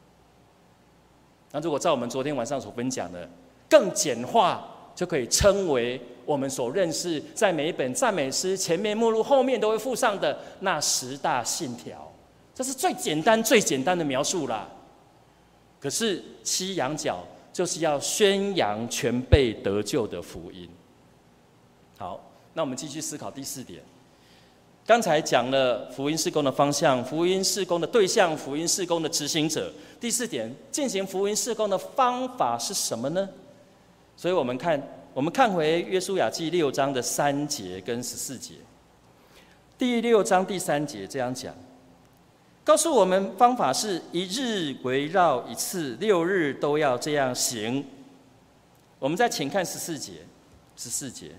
那如果照我们昨天晚上所分享的，更简化，就可以称为我们所认识，在每一本赞美诗前面、目录后面都会附上的那10大信条。这是最简单、最简单的描述啦。可是7羊角就是要宣扬全被得救的福音。好，那我们继续思考第4点。刚才讲了福音事工的方向、福音事工的对象、福音事工的执行者。第4点，进行福音事工的方法是什么呢？所以我们看回约书亚记6章的3节跟14节。第6章第3节这样讲，告诉我们方法是1日围绕1次，6日都要这样行。我们再请看14节。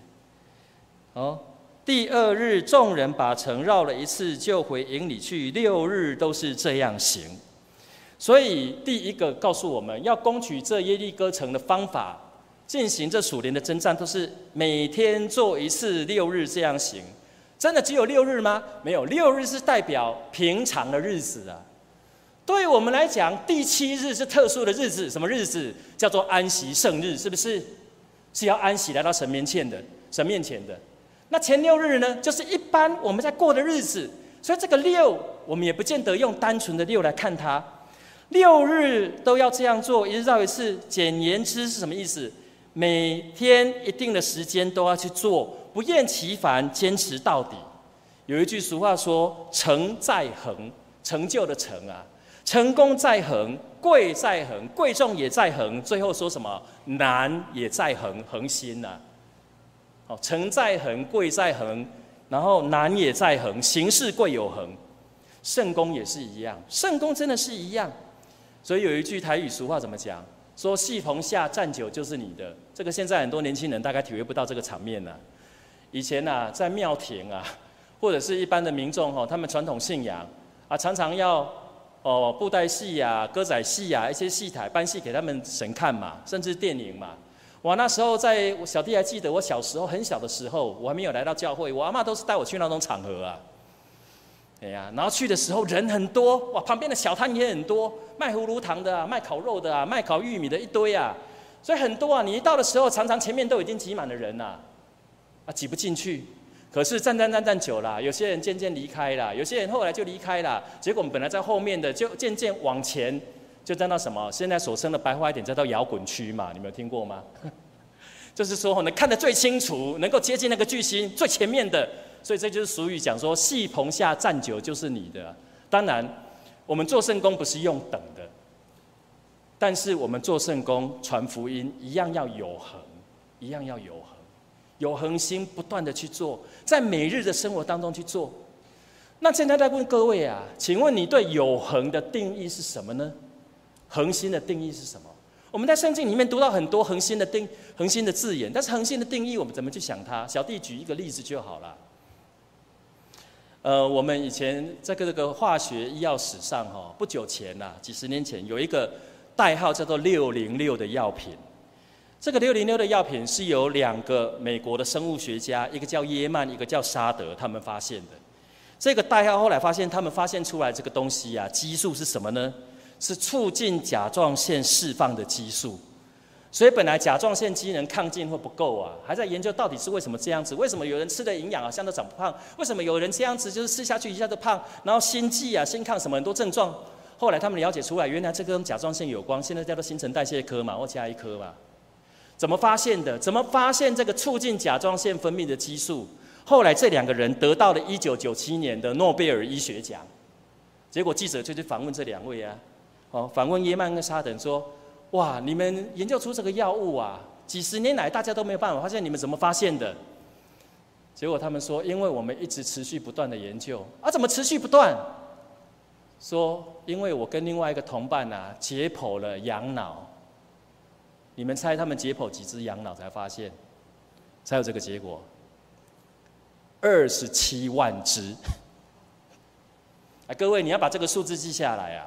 第2日众人把城绕了1次，就回营里去，6日都是这样行。所以第1个告诉我们要攻取这耶利哥城的方法，进行这属灵的征战，都是每天做1次，6日这样行。真的只有6日吗？没有，6日是代表平常的日子啊。对我们来讲，第7日是特殊的日子，什么日子？叫做安息圣日，是不是？是要安息来到神面前的。那前6日呢，就是一般我们在过的日子。所以这个6，我们也不见得用单纯的6来看它。6日都要这样做，1日绕1次。简言之是什么意思？每天一定的时间都要去做，不厌其烦，坚持到底。有一句俗话说：“成在恒”，成就的成啊，成功在恒，贵在恒，贵重也在恒。最后说什么？难也在恒，恒心呐。成在恒，贵在恒，然后难也在恒，行事贵有恒。圣功也是一样，圣功真的是一样。所以有一句台语俗话怎么讲？说戏棚下站久就是你的，这个现在很多年轻人大概体会不到这个场面啊。以前啊，在庙庭啊，或者是一般的民众他们传统信仰啊，常常要布袋戏啊、歌仔戏啊，一些戏台搬戏给他们神看嘛，甚至电影嘛。哇，那时候我小弟还记得，我小时候很小的时候，我还没有来到教会，我阿嬷都是带我去那种场合啊。然后去的时候人很多，哇，旁边的小摊也很多，卖葫芦糖的啊，卖烤肉的啊，卖烤玉米的一堆啊，所以很多啊。你一到的时候，常常前面都已经挤满了人啦，挤不进去。可是站久了，有些人渐渐离开了，有些人后来就离开了。结果我们本来在后面的，就渐渐往前就叫到什么？现在所称的白话一点，叫做摇滚区嘛，你们有听过吗？就是说能看得最清楚，能够接近那个巨星最前面的，所以这就是俗语讲说，戏棚下站久就是你的。当然，我们做圣工不是用等的，但是我们做圣工传福音一样要有恒，一样要有恒，有恒心不断的去做，在每日的生活当中去做。那现在在问各位啊，请问你对有恒的定义是什么呢？恒心的定义是什么？我们在圣经里面读到很多恒心的字眼，但是恒心的定义我们怎么去想它？小弟举一个例子就好了。我们以前在这个化学医药史上不久前几十年前有一个代号叫做606的药品。这个606的药品是由2个美国的生物学家，一个叫耶曼，一个叫沙德，他们发现的。这个代号后来发现，他们发现出来这个东西激素是什么呢？是促进甲状腺释放的激素。所以本来甲状腺机能亢进或不够还在研究到底是为什么这样子？为什么有人吃的营养好像都长不胖？为什么有人这样子就是吃下去一下就胖？然后心悸心亢什么很多症状？后来他们了解出来，原来这跟甲状腺有关，现在叫做新陈代谢科嘛，或加一科嘛。怎么发现的？怎么发现这个促进甲状腺分泌的激素？后来这2个人得到了1997年的诺贝尔医学奖。结果记者就去访问这2位访问耶曼跟沙德说：哇，你们研究出这个药物几十年来大家都没有办法发现，你们怎么发现的？结果他们说，因为我们一直持续不断的研究。怎么持续不断？说因为我跟另外一个同伴解剖了羊脑。你们猜他们解剖几只羊脑才发现？才有这个结果？27万只。各位你要把这个数字记下来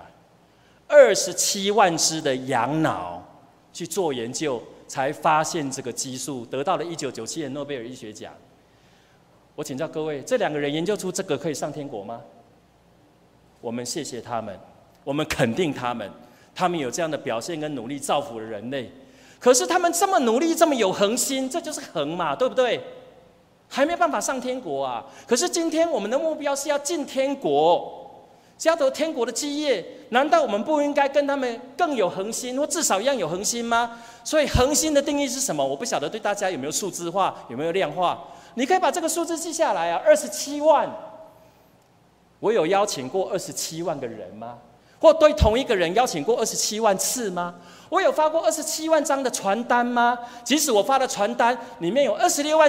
27万只的羊脑去做研究，才发现这个激素，得到了1997年诺贝尔医学奖。我请教各位，这2个人研究出这个可以上天国吗？我们谢谢他们，我们肯定他们，他们有这样的表现跟努力造福了人类。可是他们这么努力，这么有恒心，这就是恒嘛，对不对？还没办法上天国可是今天我们的目标是要进天国，是要得天国的基业。难道我们不应该跟他们更有恒心，或至少一样有恒心吗？所以恒心的定义是什么？我不晓得对大家有没有数字化，有没有量化？你可以把这个数字记下来27万。我有邀请过27万个人吗？或对同一个人邀请过27万次吗？我有发过27万张的传单吗？即使我发的传单里面有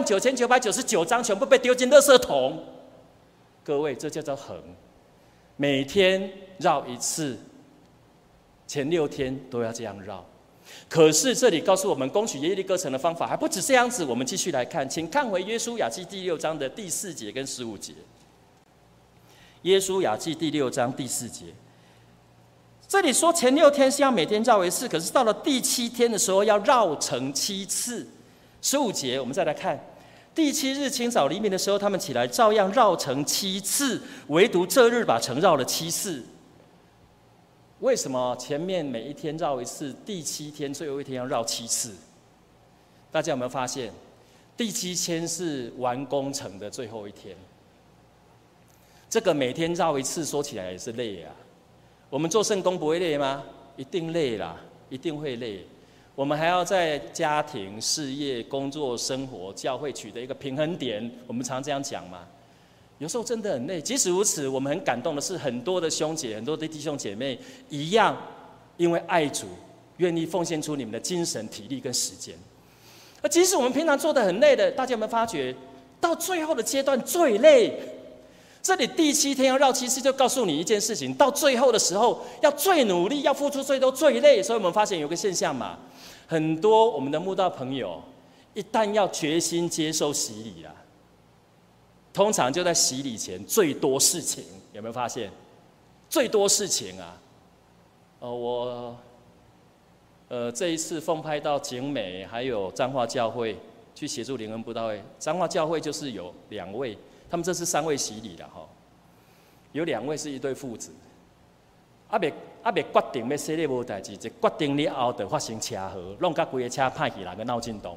269999张全部被丢进垃圾桶。各位，这叫做恒。每天绕一次，前6天都要这样绕。可是这里告诉我们攻取耶利哥城的方法还不止这样子。我们继续来看，请看回约书亚记第6章的第4节跟15节。约书亚记第6章第4节，这里说前6天是要每天绕一次，可是到了第7天的时候要绕城7次。15节我们再来看，第7日清早黎明的时候，他们起来照样绕城7次，唯独这日把城绕了7次。为什么前面每一天绕一次，第7天最后一天要绕7次？大家有没有发现，第7天是完工程的最后一天？这个每天绕一次，说起来也是累我们做圣工不会累吗？一定累啦，一定会累。我们还要在家庭、事业、工作、生活、教会取得一个平衡点，我们常这样讲嘛。有时候真的很累。即使如此，我们很感动的是，很多的兄姐、很多的弟兄姐妹一样，因为爱主，愿意奉献出你们的精神、体力跟时间。而即使我们平常做得很累的，大家有没有发觉，到最后的阶段最累？这里第7天要绕7次，就告诉你一件事情：到最后的时候，要最努力，要付出最多、最累。所以我们发现有个现象嘛，很多我们的慕道朋友，一旦要决心接受洗礼通常就在洗礼前最多事情。有没有发现？最多事情我这一次奉派到景美还有彰化教会去协助灵恩布道会。彰化教会就是有2位。他们这是3位洗礼了有2位是一对父子，没决定要洗礼无代志，就决定了后就发生车祸，弄到规个车歹去人个闹震动。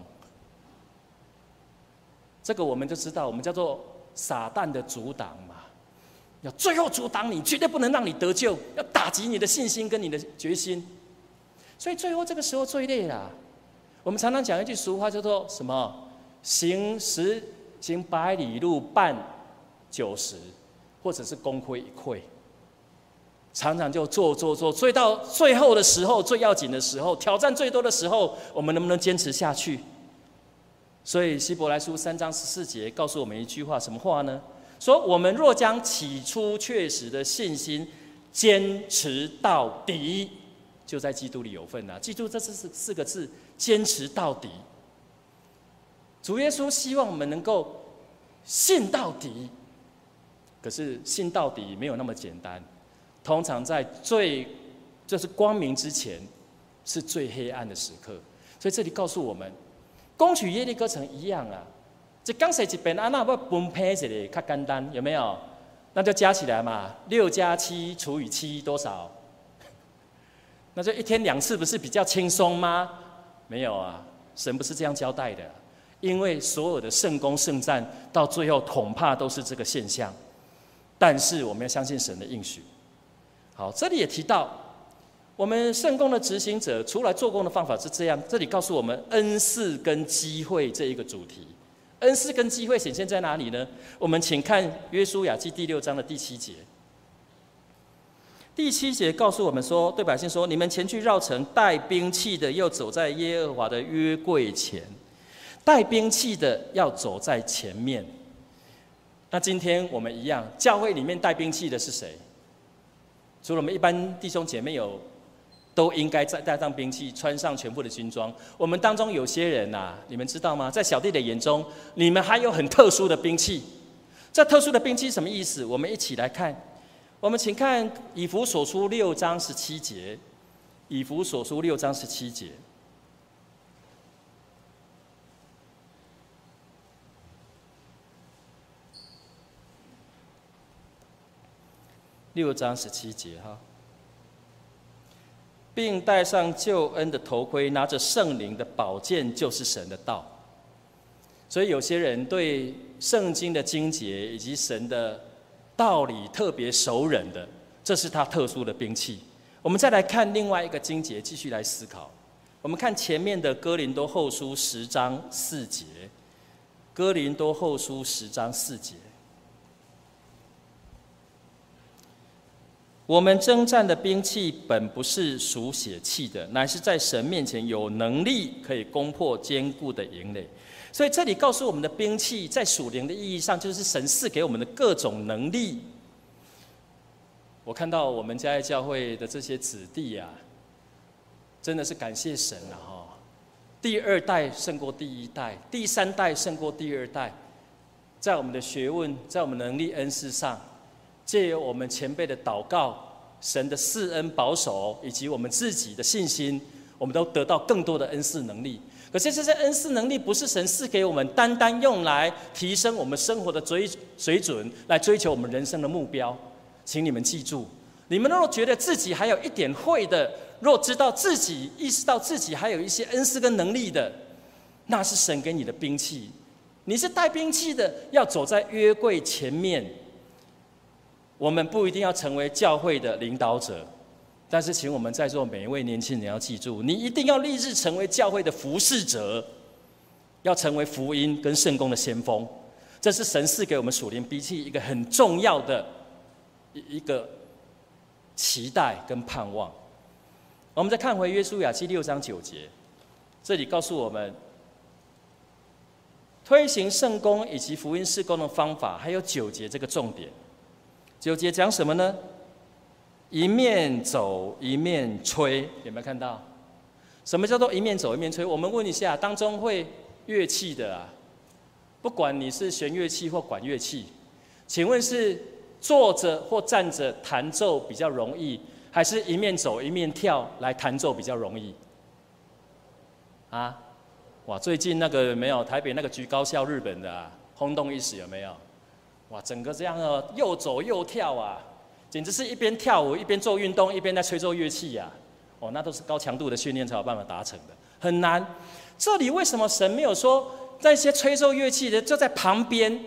这个我们就知道，我们叫做撒旦的阻挡嘛。 要最后阻挡你，绝对不能让你得救，要打击你的信心跟你的决心。所以最后这个时候最累啦。我们常常讲一句俗话，叫做什么？行100里路半90，或者是功亏一篑。常常就做，所以到最后的时候，最要紧的时候，挑战最多的时候，我们能不能坚持下去？所以希伯来书3章14节告诉我们一句话，什么话呢？说我们若将起初确实的信心坚持到底，就在基督里有份啊！记住这4个字，坚持到底。主耶稣希望我们能够信到底，可是信到底没有那么简单。通常在就是光明之前，是最黑暗的时刻。所以这里告诉我们，攻取耶利哥城一样啊。这刚才一边安那要分配一下，较简单，有没有？那就加起来嘛，6加7除以7多少？那就1天2次，不是比较轻松吗？没有啊，神不是这样交代的。因为所有的圣攻圣战，到最后恐怕都是这个现象。但是我们要相信神的应许。好，这里也提到，我们圣攻的执行者，除了做工的方法是这样，这里告诉我们恩赐跟机会这一个主题。恩赐跟机会显现在哪里呢？我们请看约书亚记第6章的第7节。第7节告诉我们说，对百姓说：“你们前去绕城，带兵器的又走在耶和华的约柜前。”带兵器的要走在前面。那今天我们一样，教会里面带兵器的是谁？除了我们一般弟兄姐妹都应该带上兵器，穿上全部的军装。我们当中有些人啊，你们知道吗？在小弟的眼中，你们还有很特殊的兵器。这特殊的兵器什么意思？我们一起来看。我们请看以弗所书6章17节。以弗所书6章17节。6章17节哈，并戴上救恩的头盔，拿着圣灵的宝剑，就是神的道。所以有些人对圣经的经节以及神的道理特别熟稔的，这是他特殊的兵器。我们再来看另外一个经节，继续来思考。我们看前面的哥林多后书10章4节，哥林多后书10章4节。我们征战的兵器本不是属血气的，乃是在神面前有能力可以攻破坚固的营垒。所以这里告诉我们的兵器，在属灵的意义上，就是神赐给我们的各种能力。我看到我们嘉义教会的这些子弟啊，真的是感谢神啊！第2代胜过第1代，第3代胜过第2代，在我们的学问，在我们能力恩赐上。借由我们前辈的祷告，神的赐恩保守，以及我们自己的信心，我们都得到更多的恩赐能力。可是这些恩赐能力不是神赐给我们，单单用来提升我们生活的水准，来追求我们人生的目标。请你们记住，你们若觉得自己还有一点会的，若知道自己意识到自己还有一些恩赐跟能力的，那是神给你的兵器。你是带兵器的，要走在约柜前面。我们不一定要成为教会的领导者，但是请我们在座每一位年轻人要记住，你一定要立志成为教会的服侍者，要成为福音跟圣工的先锋。这是神赐给我们属灵兵器一个很重要的一个期待跟盼望。我们再看回约书亚记6章9节，这里告诉我们推行圣工以及福音事工的方法，还有9节这个重点。9节讲什么呢？一面走一面吹，有没有看到？什么叫做一面走一面吹？我们问一下，当中会乐器的啊，不管你是弦乐器或管乐器，请问是坐着或站着弹奏比较容易，还是一面走一面跳来弹奏比较容易？啊？哇，最近那个有没有台北那个橘高校日本的啊，轰动一时有没有？哇，整个这样又走又跳啊，简直是一边跳舞一边做运动，一边在吹奏乐器啊！哦，那都是高强度的训练才有办法达成的，很难。这里为什么神没有说那些吹奏乐器的就在旁边，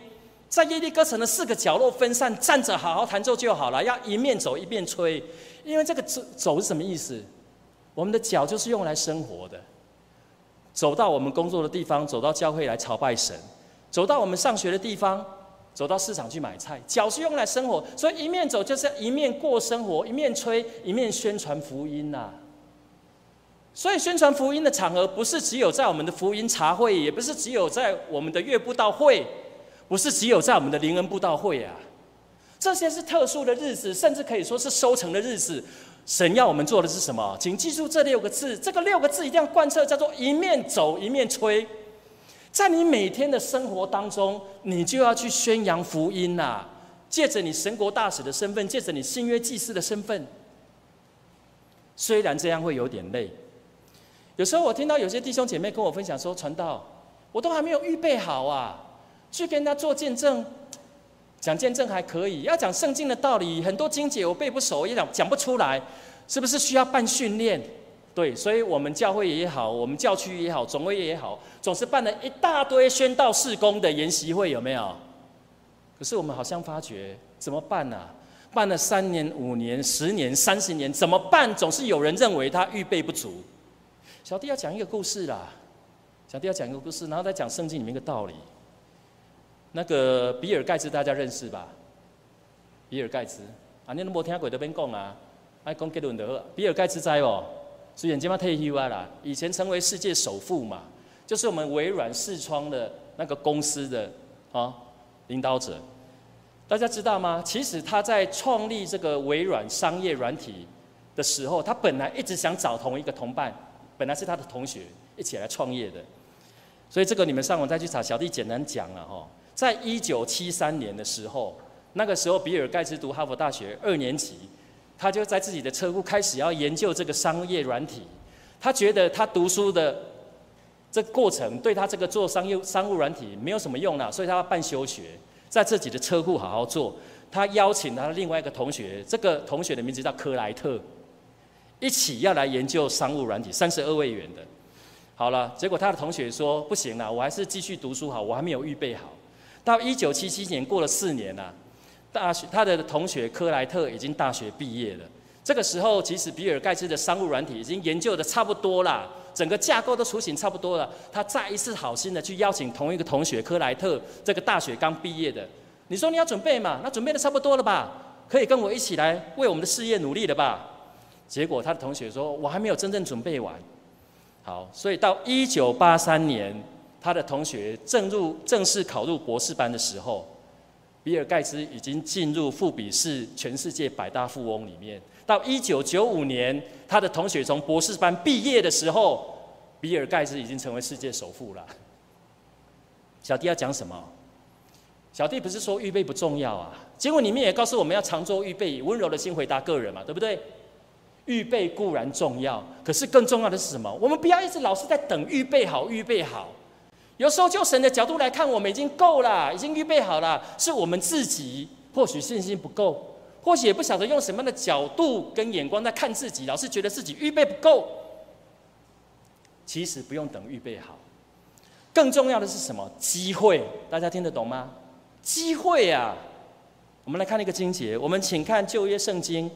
在耶利哥城的4个角落分散，站着好好弹奏就好了，要一面走一面吹。因为这个走是什么意思？我们的脚就是用来生活的，走到我们工作的地方，走到教会来朝拜神，走到我们上学的地方，走到市场去买菜，脚是用来生活，所以一面走就是一面过生活，一面吹，一面宣传福音呐。所以宣传福音的场合，不是只有在我们的福音茶会，也不是只有在我们的月布道会，不是只有在我们的灵恩布道会啊。这些是特殊的日子，甚至可以说是收成的日子。神要我们做的是什么？请记住这6个字，这个6个字一定要贯彻，叫做一面走一面吹。在你每天的生活当中，你就要去宣扬福音呐。借着你神国大使的身份，借着你新约祭司的身份，虽然这样会有点累。有时候我听到有些弟兄姐妹跟我分享说：“传道，我都还没有预备好啊，去跟他做见证，讲见证还可以，要讲圣经的道理，很多经节我背不熟，也讲不出来，是不是需要办训练？”对，所以我们教会也好，我们教区也好，总会也好，总是办了一大堆宣道事工的研习会，有没有？可是我们好像发觉，怎么办啊？办了3年、5年、10年、30年，怎么办？总是有人认为他预备不足。小弟要讲一个故事啦，然后再讲圣经里面一个道理。那个比尔盖茨大家认识吧？比尔盖茨啊，你都没听过在那边讲啊，爱讲结论就好。比尔盖茨知哦，虽然现在退休啊啦，以前成为世界首富嘛，就是我们微软视窗的那个公司的领导者。大家知道吗？其实他在创立这个微软商业软体的时候，他本来一直想找同一个同伴，本来是他的同学一起来创业的。所以这个你们上网再去查，小弟简单讲了哈。在1973年的时候，那个时候比尔盖茨读哈佛大学2年级，他就在自己的车库开始要研究这个商业软体。他觉得他读书的这个过程对他这个做商务软体没有什么用啦，所以他要办休学，在自己的车库好好做。他邀请他的另外一个同学，这个同学的名字叫克莱特，一起要来研究商务软体，32位元的。好了，结果他的同学说不行啦，我还是继续读书好，我还没有预备好。到1977年过了4年啦，他的同学克莱特已经大学毕业了。这个时候，其实比尔盖茨的商务软体已经研究的差不多啦，整个架构都雏形差不多了。他再一次好心的去邀请同一个同学克莱特，这个大学刚毕业的，你说你要准备嘛？那准备的差不多了吧？可以跟我一起来为我们的事业努力了吧？结果他的同学说：“我还没有真正准备完。”好，所以到1983年，他的同学正式考入博士班的时候，比尔盖茨已经进入富比士全世界100大富翁里面。到1995年，他的同学从博士班毕业的时候，比尔盖茨已经成为世界首富了。小弟要讲什么？小弟不是说预备不重要啊，经文里面也告诉我们要常做预备，以温柔的心回答个人嘛，对不对？预备固然重要，可是更重要的是什么？我们不要一直老是在等预备好，预备好。有时候就神的角度来看，我们已经够了，已经预备好了，是我们自己或许信心不够，或许也不晓得用什么样的角度跟眼光在看自己，老是觉得自己预备不够。其实不用等预备好，更重要的是什么？机会，大家听得懂吗？机会啊！我们来看一个经节，我们请看旧约圣经。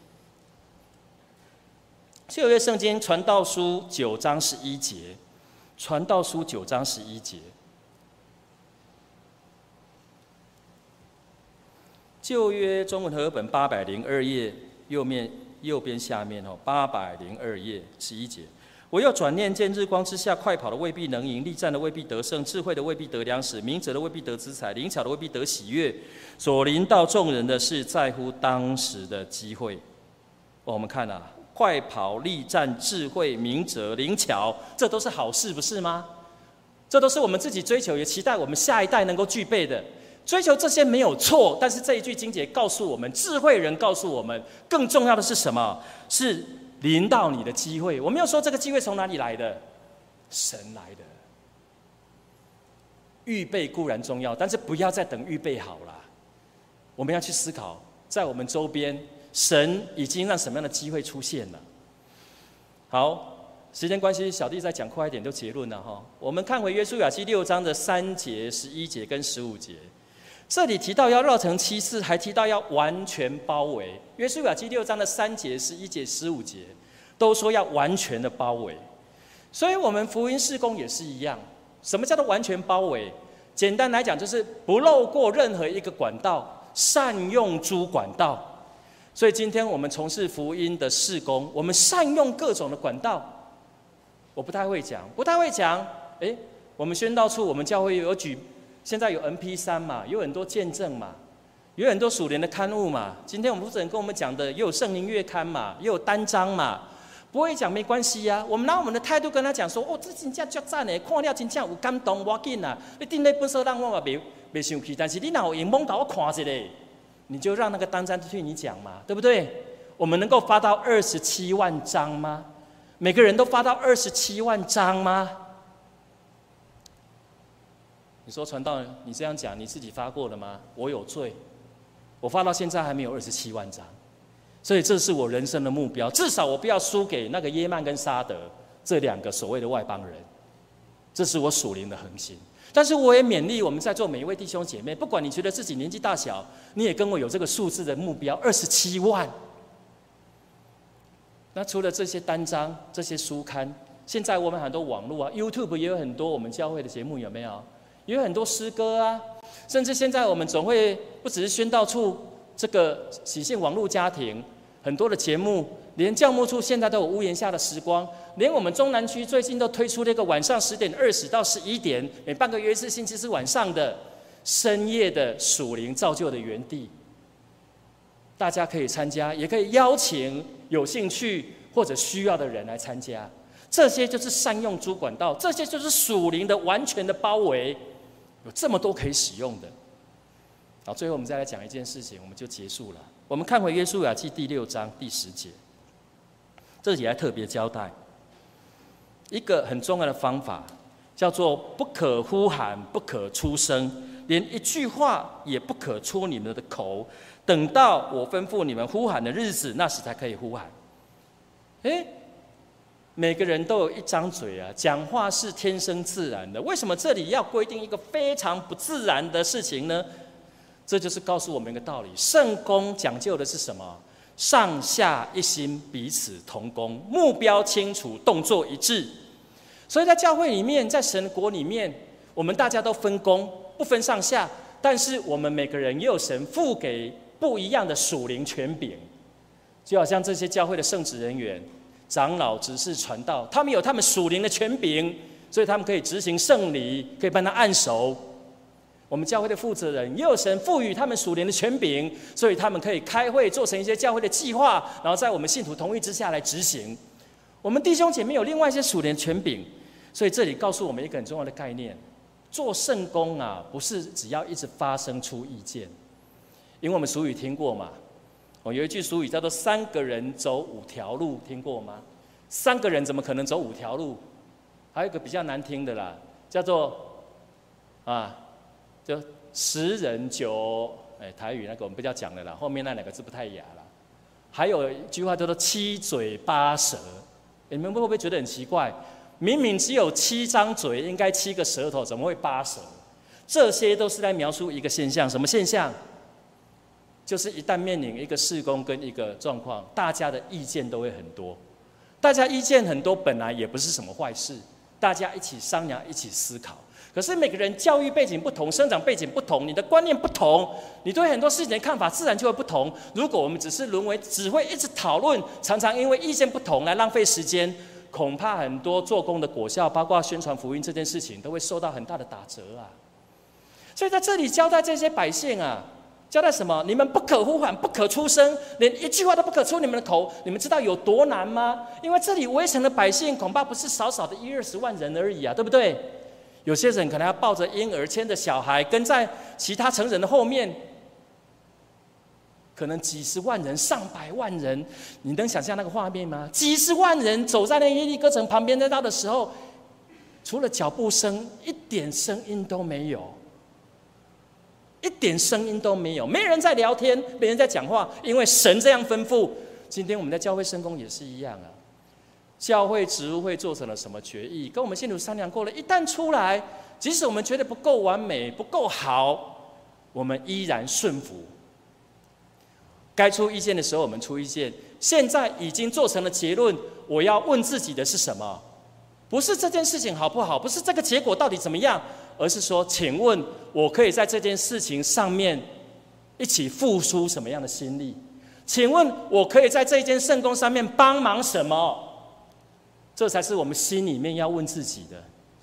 旧约圣经传道书9章11节，传道书9章11节。旧约中文和合本802页右边下面802页11节。我又转念见日光之下，快跑的未必能赢，力战的未必得胜，智慧的未必得粮食，明哲的未必得资财，灵巧的未必得喜悦。所临到众人的是在乎当时的机会。我们看啊，快跑、力战、智慧、明哲、灵巧，这都是好事，不是吗？这都是我们自己追求，也期待我们下一代能够具备的。追求这些没有错，但是这一句经节告诉我们，智慧人告诉我们，更重要的是什么？是临到你的机会。我没有说这个机会从哪里来的，神来的。预备固然重要，但是不要再等预备好了。我们要去思考，在我们周边，神已经让什么样的机会出现了。好，时间关系，小弟再讲快一点就结论了哈。我们看回约书亚记6章的3节、11节跟15节。 这里提到要绕城7次，还提到要完全包围。约书亚记6章的3节、11节、15节，都说要完全的包围。所以，我们福音事工也是一样。什么叫做完全包围？简单来讲，就是不漏过任何一个管道，善用诸管道。所以，今天我们从事福音的事工，我们善用各种的管道。我不太会讲，我们宣道处，我们教会现在有 MP3 嘛，有很多见证嘛，有很多属灵的刊物嘛。今天我们负责人跟我们讲的，也有圣灵月刊嘛，也有单章嘛。不会讲没关系啊，我们拿我们的态度跟他讲说，这真正足赞的，看了真正有感动，我紧啊！你订那本书让我也没生气，但是你若有荧光给我看一下，你就让那个单张替你讲嘛，对不对？我们能够发到27万张吗？每个人都发到27万张吗？你说传道人，你这样讲，你自己发过了吗？我有罪，我发到现在还没有27万张。所以这是我人生的目标，至少我不要输给那个耶曼跟沙德这2个所谓的外邦人，这是我属灵的恒心。但是我也勉励我们在座每一位弟兄姐妹，不管你觉得自己年纪大小，你也跟我有这个数字的目标27万。那除了这些单张、这些书刊，现在我们很多网络啊 ，YouTube 也有很多我们教会的节目，有没有？也有很多诗歌啊，甚至现在我们总会不只是宣道处。这个喜信网络家庭很多的节目，连教牧处现在都有屋檐下的时光，连我们中南区最近都推出了一个晚上10点20到11点，每半个月1次星期四晚上的深夜的属灵造就的园地，大家可以参加，也可以邀请有兴趣或者需要的人来参加。这些就是善用诸管道，这些就是属灵的完全的包围，有这么多可以使用的。好，最后我们再来讲一件事情，我们就结束了。我们看回约书亚记第6章第10节，这里还特别交代一个很重要的方法，叫做不可呼喊，不可出声，连一句话也不可出你们的口，等到我吩咐你们呼喊的日子，那时才可以呼喊。每个人都有一张嘴啊，讲话是天生自然的，为什么这里要规定一个非常不自然的事情呢？这就是告诉我们一个道理，圣工讲究的是什么？上下一心，彼此同工，目标清楚，动作一致。所以在教会里面，在神的国里面，我们大家都分工，不分上下，但是我们每个人也有神赋给不一样的属灵权柄。就好像这些教会的圣职人员、长老、执事、传道，他们有他们属灵的权柄，所以他们可以执行圣礼，可以帮他按手。我们教会的负责人也有神赋予他们属灵的权柄，所以他们可以开会做成一些教会的计划，然后在我们信徒同意之下来执行。我们弟兄姐妹有另外一些属灵的权柄，所以这里告诉我们一个很重要的概念：做圣工啊，不是只要一直发生出意见。因为我们俗语听过嘛，有一句俗语叫做3个人走5条路，听过吗？3个人怎么可能走5条路？还有一个比较难听的啦，叫做就10人9，台语那个我们不叫讲了啦，后面那2个字不太雅啦。还有一句话叫做7嘴8舌，你们会不会觉得很奇怪？明明只有7张嘴，应该7个舌头，怎么会8舌？这些都是在描述一个现象，什么现象？就是一旦面临一个事工跟一个状况，大家的意见都会很多。大家意见很多，本来也不是什么坏事，大家一起商量，一起思考。可是每个人教育背景不同，生长背景不同，你的观念不同，你对很多事情的看法自然就会不同。如果我们只是沦为只会一直讨论，常常因为意见不同来浪费时间，恐怕很多做工的果效，包括宣传福音这件事情，都会受到很大的打折啊。所以在这里交代这些百姓啊，交代什么？你们不可呼喊，不可出声，连一句话都不可出你们的口。你们知道有多难吗？因为这里围城的百姓恐怕不是少少的10-20万人而已啊，对不对？有些人可能要抱着婴儿，牵着小孩，跟在其他成人的后面，可能几十万人、上百万人，你能想象那个画面吗？几十万人走在那耶利哥城旁边，在那的时候，除了脚步声，一点声音都没有，一点声音都没有，没人在聊天，没人在讲话，因为神这样吩咐。今天我们在教会圣工也是一样啊。教会职务会做成了什么决议，跟我们信徒商量过了，一旦出来，即使我们觉得不够完美、不够好， 我们依然顺服。该出意见的时候，我们出意见。现在已经做成了结论，我要问自己的是什么？不是这件事情好不好，不是这个结果到底怎么样，而是说，请问我可以在这件事情上面一起付出什么样的心力？请问我可以在这一件圣工上面帮忙什么？这才是我们心里面要问自己的。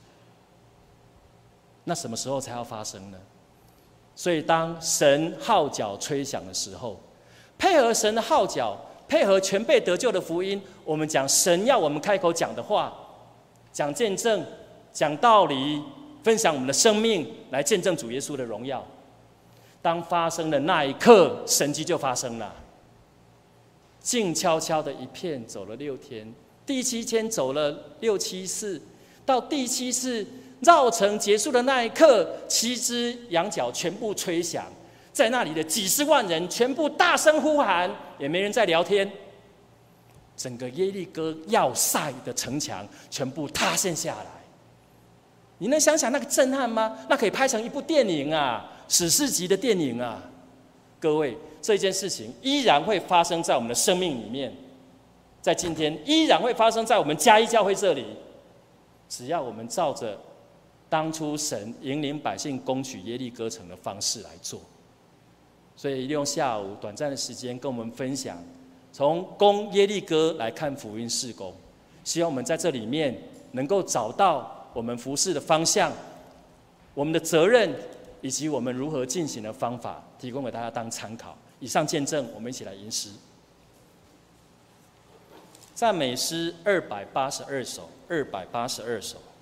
那什么时候才要发生呢？所以当神号角吹响的时候，配合神的号角，配合全被得救的福音，我们讲神要我们开口讲的话，讲见证，讲道理，分享我们的生命，来见证主耶稣的荣耀。当发生的那一刻，神迹就发生了。静悄悄的一片，走了6天，第7天走了6、7次，到第7次绕城结束的那一刻，7只羊角全部吹响。在那里的几十万人全部大声呼喊，也没人在聊天。整个耶利哥要塞的城墙全部塌陷下来。你能想想那个震撼吗？那可以拍成一部电影啊，史诗级的电影啊！各位，这件事情依然会发生在我们的生命里面，在今天依然会发生在我们嘉义教会这里。只要我们照着当初神引领百姓攻取耶利哥城的方式来做。所以利用下午短暂的时间跟我们分享，从攻耶利哥来看福音事工，希望我们在这里面能够找到我们服事的方向，我们的责任，以及我们如何进行的方法，提供给大家当参考。以上见证，我们一起来吟诗。赞美诗282首，282首。